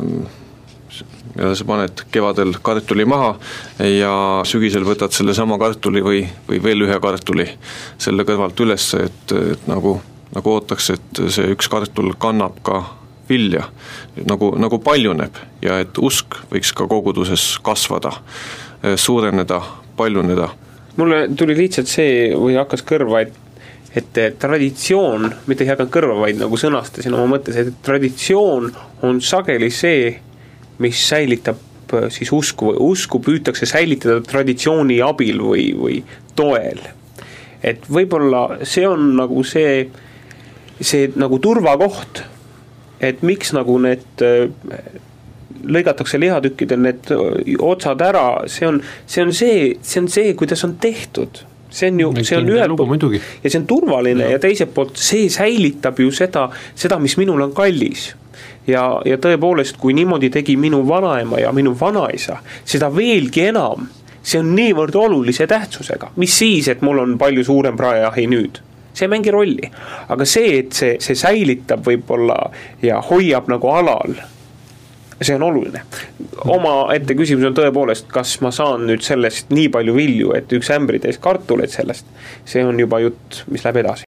öö, sa paned kevadel kartuli maha ja sügisel võtad selle sama kartuli või, või veel ühe kartuli selle kõrvalt üles, et, et nagu, nagu ootaks, et see üks kartul kannab ka vilja, nagu, nagu paljuneb ja et usk võiks ka koguduses kasvada, suureneda, paljuneda. Mulle tuli lihtsalt see või hakkas kõrva, et, et traditsioon, mitte ei hakanud kõrva, vaid nagu sõnastasin oma mõttes, et traditsioon on sageli see, mis säilitab siis usku või usku püütakse säilitada traditsiooni abil või, või toel. Et võib-olla see on nagu see, see nagu turvakoht, et miks nagu need lõigatakse lihatükkidel need otsad ära, see on see, on see, see, on see kuidas on tehtud. See on ju, see on ühelt poolt ja see on turvaline ja, ja teiselt poolt see säilitab ju seda, seda, mis minul on kallis. Ja, ja tõepoolest, kui niimoodi tegi minu vanaema ja minu vanaisa, seda veelgi enam, see on niivõrd olulise tähtsusega. Mis siis, et mul on palju suurem praeahi nüüd? See mängi rolli, aga see, et see, see säilitab võib-olla ja hoiab nagu alal, see on oluline. Oma ette küsimus on tõepoolest, kas ma saan nüüd sellest nii palju vilju, et üks ämbri teist kartuleid sellest, see on juba jutt, mis läheb edasi.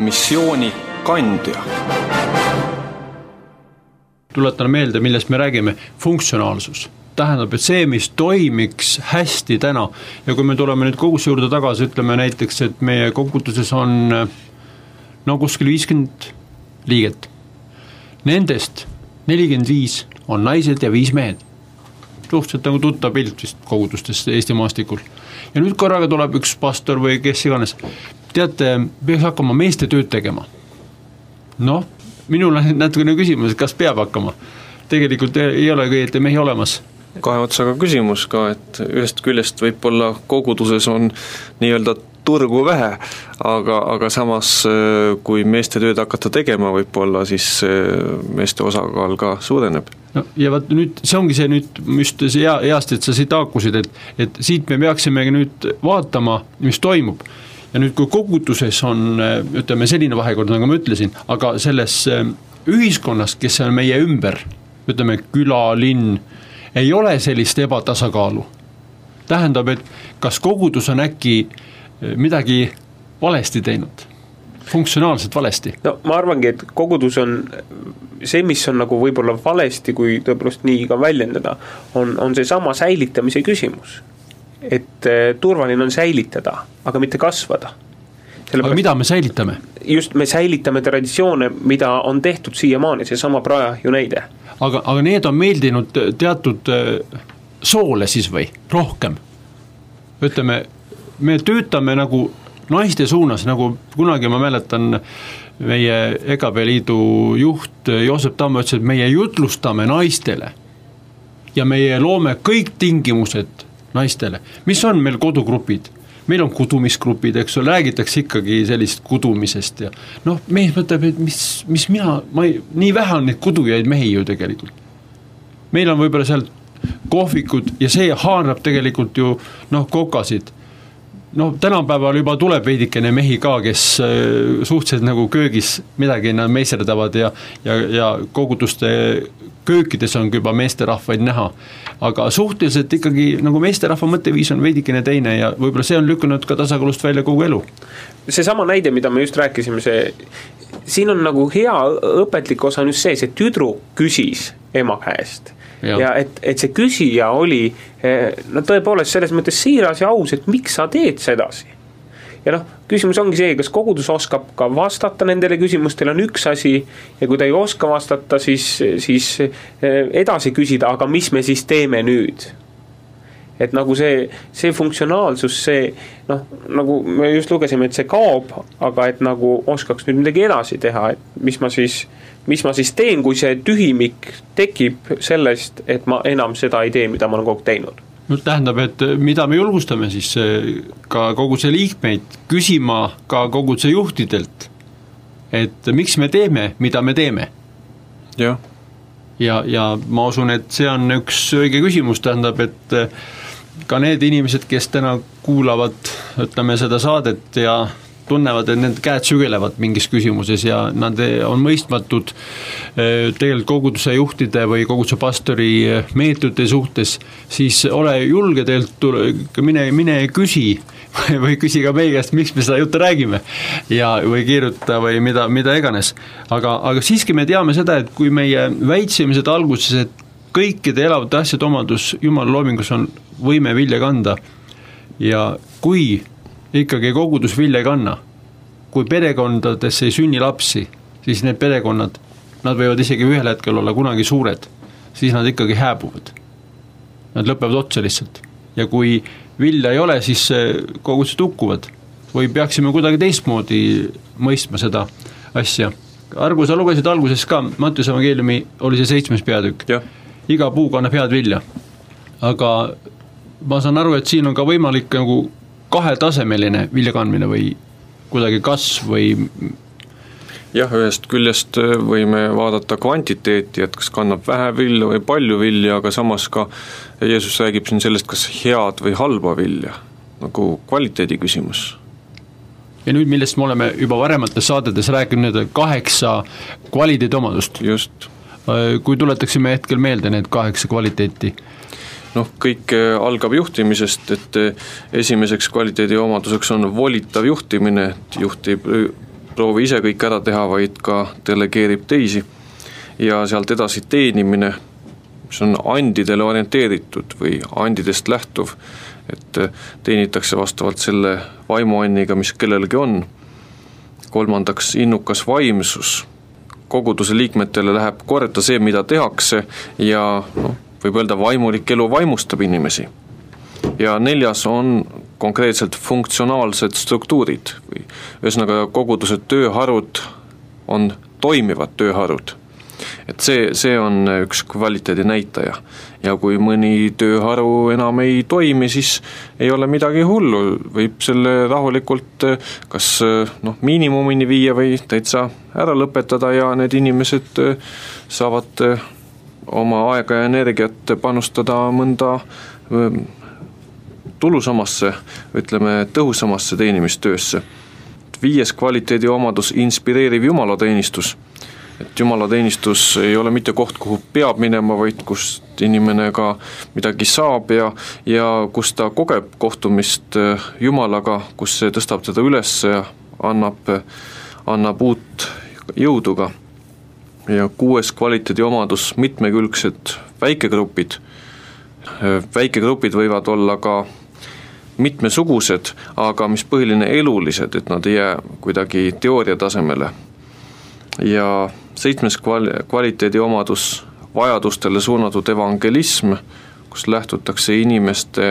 missiooni kandja. Tuletan meelde, millest me räägime, funktsionaalsus. Tähendab, et see, mis toimiks hästi täna ja kui me tuleme nüüd koguse juurde tagasi, ütleme näiteks, et meie kogutuses on no kuskil viiskümmend liiget. Nendest nelikümmend viis on naised ja viis mehed. Suhteliselt nagu tuttav pilt vist kogutustest Eesti maastikul. Ja nüüd korraga tuleb üks pastor või kes iganes. Teate, peaks hakkama meeste tööd tegema. Noh, minul on natukene küsimus, kas peab hakkama. Tegelikult ei ole kõieti mehi olemas. Kahe otsaga küsimus ka, et ühest küljest võib-olla koguduses on nii-öelda turgu vähe, aga, aga samas kui meeste tööd hakata tegema võib-olla, siis meeste osakaal ka suureneb. No, ja vaat nüüd, see ongi see nüüd, just see hea, heast, et sa siit haakusid, et, et siit me peaksime nüüd vaatama, mis toimub. Ja nüüd, kui kogutuses on, ütleme, selline vahekord, nagu ma ütlesin, aga selles ühiskonnas, kes on meie ümber, ütleme, küla, linn, ei ole sellist ebatasakaalu. Tähendab, et kas kogudus on äkki midagi valesti teinud, funktsionaalselt valesti? No ma arvangi, et kogudus on see, mis on nagu võib-olla valesti, kui tõepoolest nii ka väljendada, on, on see sama säilitamise küsimus. Et turvaline on säilitada, aga mitte kasvada. Sellepärast, aga mida me säilitame? Just me säilitame traditsioone, mida on tehtud siiamaani, see sama praja ju neide. Aga, aga need on meeldinud teatud soole siis või rohkem? Ütleme, me töötame nagu naiste suunas, nagu kunagi ma mäletan meie E K P liidu juht Joosep Tamm ütles, et meie jutlustame naistele ja meie loome kõik tingimused naistele. Mis on meil kodugrupid? Meil on kudumisgrupid, eks ole, räägitakse ikkagi sellist kudumisest ja noh, mees mõtleb, et mis, mis mina, ma ei, nii vähe on neid kudujaid mehi ju tegelikult. Meil on võib-olla seal kohvikud ja see haarab tegelikult ju noh, kokasid. No tänapäeval juba tuleb veidikene mehi ka, kes suhteliselt nagu köögis midagi nad meisterdavad ja, ja, ja kogutuste köökides on juba meesterahvaid näha. Aga suhteliselt ikkagi nagu meesterahva mõtteviis on veidikene teine ja võib-olla see on lükkunud ka tasakaalust välja kogu elu. See sama näide, mida me just rääkisime, see, siin on nagu hea õpetlik osa on just see, see tüdru küsis ema käest. Ja, ja et, et see küsija oli no tõepoolest selles mõttes siiras ja aus, et miks sa teed sedasi. Ja noh, küsimus ongi see, kas kogudus oskab ka vastata nendele küsimustele on üks asi ja kui ta ei oska vastata, siis, siis edasi küsida, aga mis me siis teeme nüüd? Et nagu see, see funktsionaalsus, see noh, nagu me just lugesime, et see kaob, aga et nagu oskaks nüüd midagi edasi teha, et mis ma siis mis ma siis teen, kui see tühimik tekib sellest, et ma enam seda ei tee, mida ma olen kogu teinud. No tähendab, et mida me julgustame siis ka koguduse liikmeid küsima ka koguduse juhtidelt, et miks me teeme, mida me teeme. Ja. Ja, ja ma usun, et see on üks õige küsimus, tähendab, et ka need inimesed, kes täna kuulavad, ütleme seda saadet ja tunnevad, et need käed sügelevad mingis küsimuses ja nad on mõistmatud tegelikult koguduse juhtide või koguduse pastori meetodite suhtes, siis ole julge tegelikult, mine, mine küsi või küsi ka meie käest, miks me seda juttu räägime ja, või kirjuta või mida, mida iganes. Aga, aga siiski me teame seda, et kui meie väitsemised alguses, et kõikide elavate asjade omadus Jumala loomingus on võime vilja kanda ja kui ikkagi kogudus vilja ei kanna. Kui perekondades ei sünni lapsi, siis need perekonnad, nad võivad isegi ühel hetkel olla kunagi suured, siis nad ikkagi hääbuvad. Nad lõpevad otsa lihtsalt. Ja kui vilja ei ole, siis kogudused hukkuvad. Või peaksime kuidagi teistmoodi mõistma seda asja. Argu, sa lugesid alguses ka, Mattiuse evangeeliumi oli see seitsmes peatükk. Ja. Iga puu kannab head vilja. Aga ma saan aru, et siin on ka võimalik nagu kahetasemeline viljakandmine või kuidagi kasv või... Jah, ühest küljest võime vaadata kvantiteeti, et kas kannab vähe vilja või palju vilja, aga samas ka Jeesus räägib siin sellest, kas head või halba vilja, nagu kvaliteedi küsimus. Ja nüüd, millest me oleme juba varemates saadetes rääkinud, kaheksa kvaliteedi omadust. Just. Kui tuletaksime hetkel meelde need kaheksa kvaliteeti? Noh, kõik algab juhtimisest, et esimeseks kvaliteedi omaduseks on volitav juhtimine, et juhtib proovi ise kõik ära teha, vaid ka delegeerib teisi ja sealt edasi teenimine, mis on andidele orienteeritud või andidest lähtuv, et teenitakse vastavalt selle vaimuanniga, mis kellelgi on. Kolmandaks innukas vaimsus, koguduse liikmetele läheb korda see, mida tehakse ja no, võib öelda vaimulik elu vaimustab inimesi. Ja neljas on konkreetselt funktsionaalsed struktuurid või ühesõnaga koguduse tööharud on toimivad tööharud. Et see, see on üks kvaliteedi näitaja ja kui mõni tööharu enam ei toimi, siis ei ole midagi hullu, võib selle rahulikult kas noh, miinimumini viia või täitsa ära lõpetada ja need inimesed saavad oma aega ja energiat panustada mõnda tulusamasse, ütleme tõhusamasse teenimistöösse. Viies kvaliteedi omadus inspireeriv jumalateenistus. Et jumalateenistus ei ole mitte koht, kuhu peab minema, vaid kust inimene ka midagi saab ja, ja kus ta kogeb kohtumist Jumalaga, kus see tõstab teda üles ja annab, annab uut jõuduga. Ja kuues kvaliteedi omadus mitmekülgsed väikegrupid. Väikegrupid võivad olla ka mitmesugused, aga mis põhiline elulised, et nad ei jää kuidagi teooria tasemele. Ja seitsmes kvaliteedi omadus vajadustele suunatud evangelism, kus lähtutakse inimeste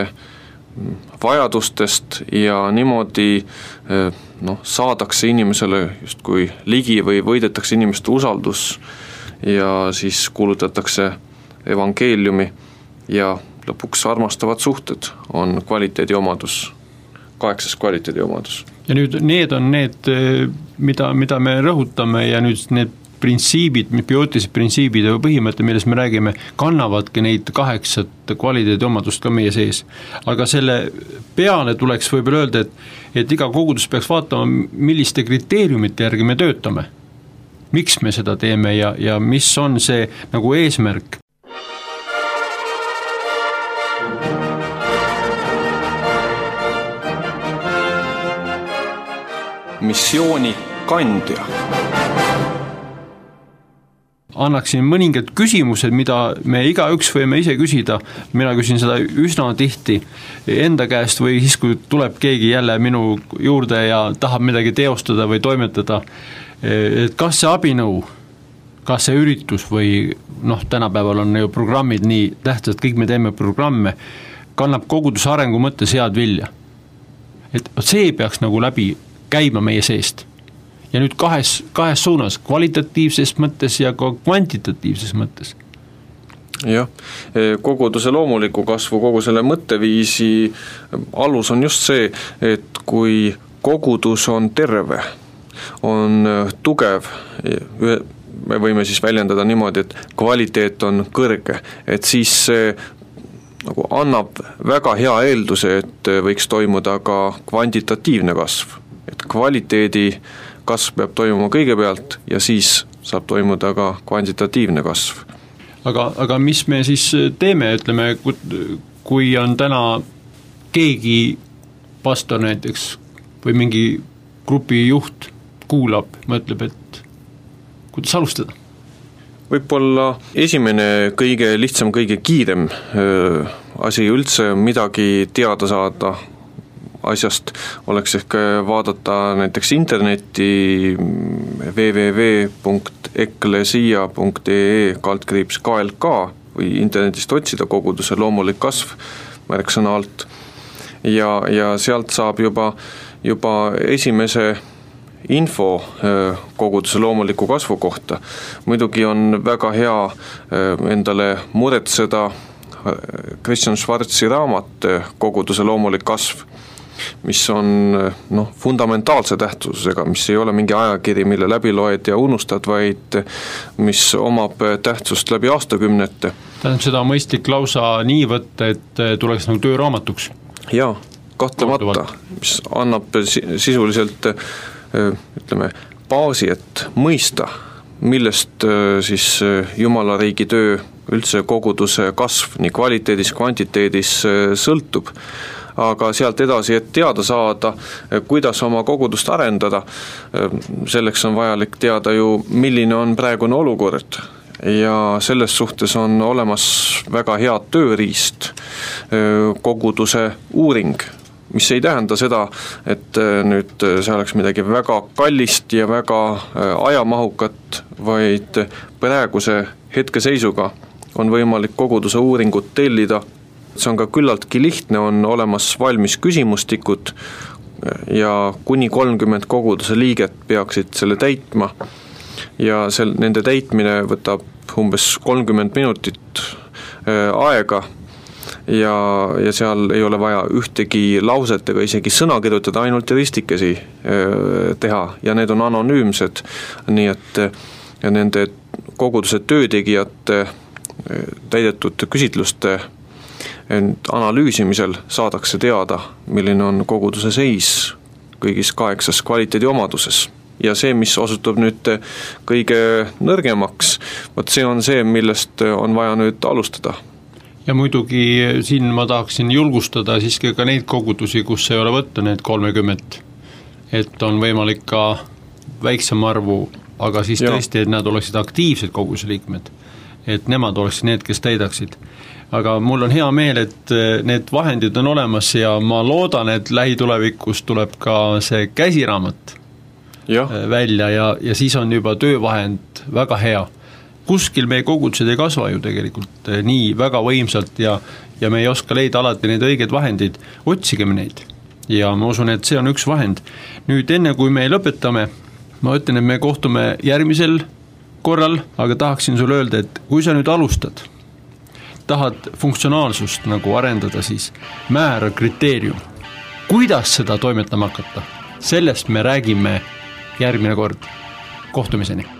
vajadustest ja niimoodi noh, saadakse inimesele justkui ligi või võidetakse inimeste usaldus ja siis kuulutatakse evangeeliumi ja lõpuks armastavad suhted on kvaliteedi omadus, kaheksas kvaliteedi omadus. Ja nüüd need on need, mida, mida me rõhutame ja nüüd need printsiibid, biootilised printsiibid ja põhimõte, millest me räägime, kannavadki neid kaheksat kvaliteedi omadust ka meie sees. Aga selle peale tuleks võib-olla öelda, et, et iga kogudus peaks vaatama, milliste kriteeriumite järgi me töötame. Miks me seda teeme ja, ja mis on see nagu eesmärk? Missiooni kandja. Annaksin mõningad küsimused, mida me igaüks võime ise küsida. Mina küsin seda üsna tihti enda käest või siis, kui tuleb keegi jälle minu juurde ja tahab midagi teostada või toimetada. Et kas see abinõu, kas see üritus või noh, tänapäeval on ju programmid nii tähtsad, kõik me teeme programme, kannab koguduse arengu mõttes head vilja. Et see peaks nagu läbi käima meie seest. Ja nüüd kahes, kahes suunas, kvalitatiivses mõttes ja ka kvantitatiivses mõttes. Jah, koguduse loomuliku kasvu, kogu selle mõtteviisi alus on just see, et kui kogudus on terve, on tugev, me võime siis väljendada niimoodi, et kvaliteet on kõrge, et siis see nagu annab väga hea eelduse, et võiks toimuda ka kvantitatiivne kasv. Et kvaliteedi kasv peab toimuma kõigepealt ja siis saab toimuda ka kvantitatiivne kasv. Aga, aga mis me siis teeme, ütleme, kui on täna keegi pastor näiteks või mingi grupi juht kuulab, mõtleb, et kuidas alustada? Võib-olla esimene kõige lihtsam, kõige kiirem öö, asi üldse midagi teada saada asjast oleks ehk vaadata näiteks interneti w w w punkt eklesia punkt e e kaldkriips K L K või internetist otsida koguduse loomulik kasv märksõna alt ja, ja sealt saab juba, juba esimese info koguduse loomuliku kasvu kohta. Muidugi on väga hea endale muretseda Christian Schwarzi raamat Koguduse loomulik kasv, mis on noh, fundamentaalse tähtsusega, mis ei ole mingi ajakiri, mille läbi loed ja unustad, vaid mis omab tähtsust läbi aastakümnete. Tähendab seda mõistlik lausa nii võtta, et tuleks nagu tööraamatuks? Jaa, kahtlemata, mis annab sisuliselt ütleme, baasi, et mõista, millest siis Jumala riigi töö üldse koguduse kasv nii kvaliteedis, kvantiteedis sõltub. aga sealt edasi, et teada saada, kuidas oma kogudust arendada, selleks on vajalik teada ju, milline on praegune olukord ja selles suhtes on olemas väga head tööriist, koguduse uuring, mis ei tähenda seda, et nüüd see oleks midagi väga kallist ja väga ajamahukat, vaid praeguse hetkeseisuga on võimalik koguduse uuringut tellida. See on ka küllaltki lihtne, on olemas valmis küsimustikud ja kuni kolmkümmend koguduse liiget peaksid selle täitma ja sel, nende täitmine võtab umbes kolmkümmend minutit aega ja, ja seal ei ole vaja ühtegi lauset ega isegi sõna kirjutada, ainult ristikesi teha ja need on anonüümsed, nii et nende koguduse töötegijate täidetud küsitluste analüüsimisel saadakse teada, milline on koguduse seis kõigis kaheksas kvaliteediomaduses. Ja see, mis osutub nüüd kõige nõrgemaks, võt see on see, millest on vaja nüüd alustada. Ja muidugi siin ma tahaksin julgustada siiski ka neid kogudusi, kus ei ole võtta need kolmekümmend, et on võimalik ka väiksem arvu, aga siis ja. Tõesti, et nad oleksid aktiivsed koguduse liikmed, et nemad oleksid need, kes täidaksid. Aga mul on hea meel, et need vahendid on olemas ja ma loodan, et lähitulevikus tuleb ka see käsiraamat ja. välja ja, ja siis on juba töövahend väga hea. Kuskil meie kogudused ei kasva ju tegelikult nii väga võimsalt ja, ja me ei oska leida alati neid õigeid vahendeid, otsigem neid. Ja ma usun, et see on üks vahend. Nüüd enne kui me lõpetame, ma ütlen, et me kohtume järgmisel korral, aga tahaksin sulle öelda, et kui sa nüüd alustad, tahad funktsionaalsust nagu arendada, siis määra kriteerium. Kuidas seda toimetama hakata? Sellest me räägime järgmine kord. Kohtumiseni.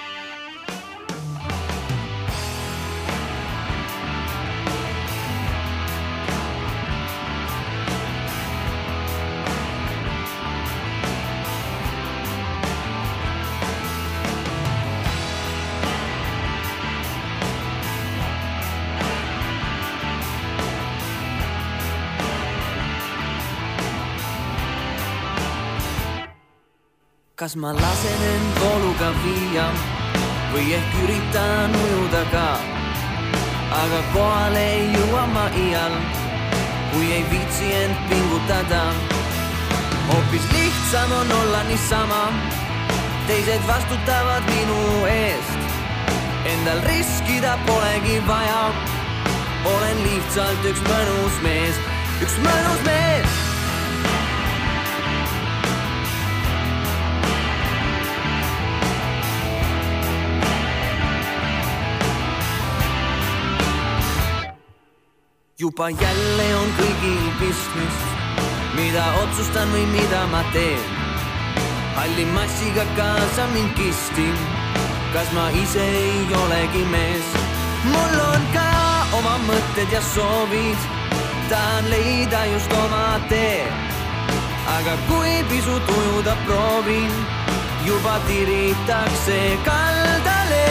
Kas ma lasen end vooluga viia või ehk üritan ujuda ka, aga kohale ei jõua ma ial, kui ei viitsi end pingutada. Hoopis lihtsam on olla niisama, teised vastutavad minu eest. Endal riskida polegi vaja, olen lihtsalt üks mõnus mees, üks mõnus mees. Juba jälle on kõigil pistmist, mida otsustan või mida ma teen. Halli massiga kaasa mind kisti, kas ma ise ei olegi mees. Mul on ka oma mõtted ja soovid, tahan leida just oma tee. Aga kui pisut ujuda proovin, juba tiritakse kaldale.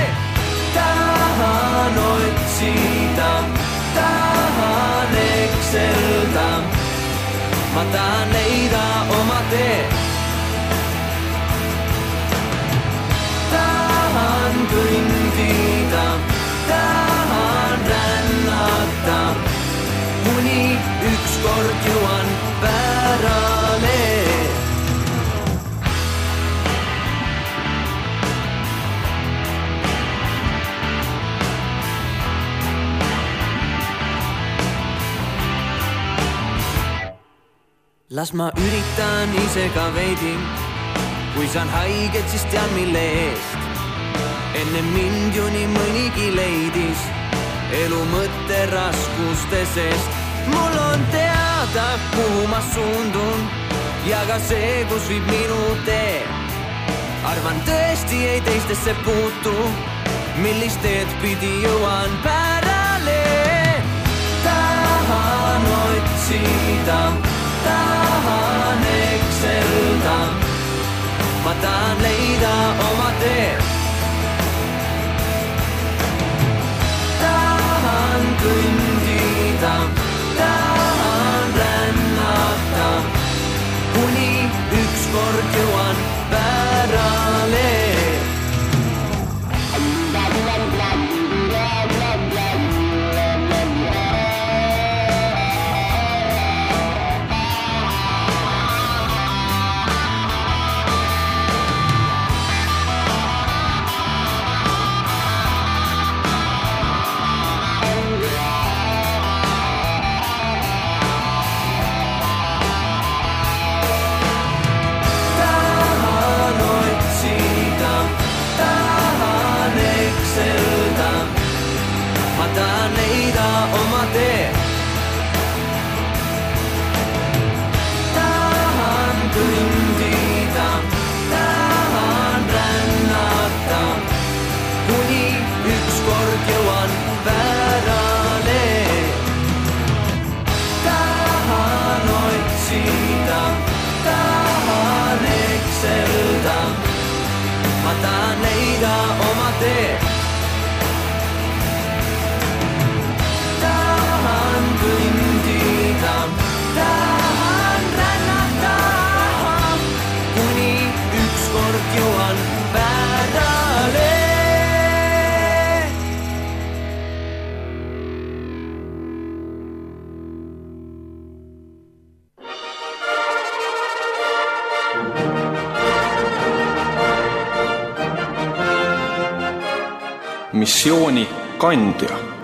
Tahan otsida, tahan ekselda, ma tahan leida oma tee. Tahan kõndida, tahan rännata, kuni ükskord jõuan pärale. Las ma üritan ise ka veidi, kui saan haiget, siis tean mille eest. Enne mind ju nii mõnigi leidis elu mõtte raskuste seest. Mul on teada, kuhu ma suundun ja ka see, kus viib minu tee. Arvan tõesti ei teistesse puutu, millist teed pidi jõuan pärale. Tahan otsida, tahan ekselda, ma tahan leida oma tee. Tahan kõndida, tahan rännata, ma tahan leida oma tee. Tahan kõndida, tahan rännata, kuni ükskord jõuan Pärale. Missiooni kandja.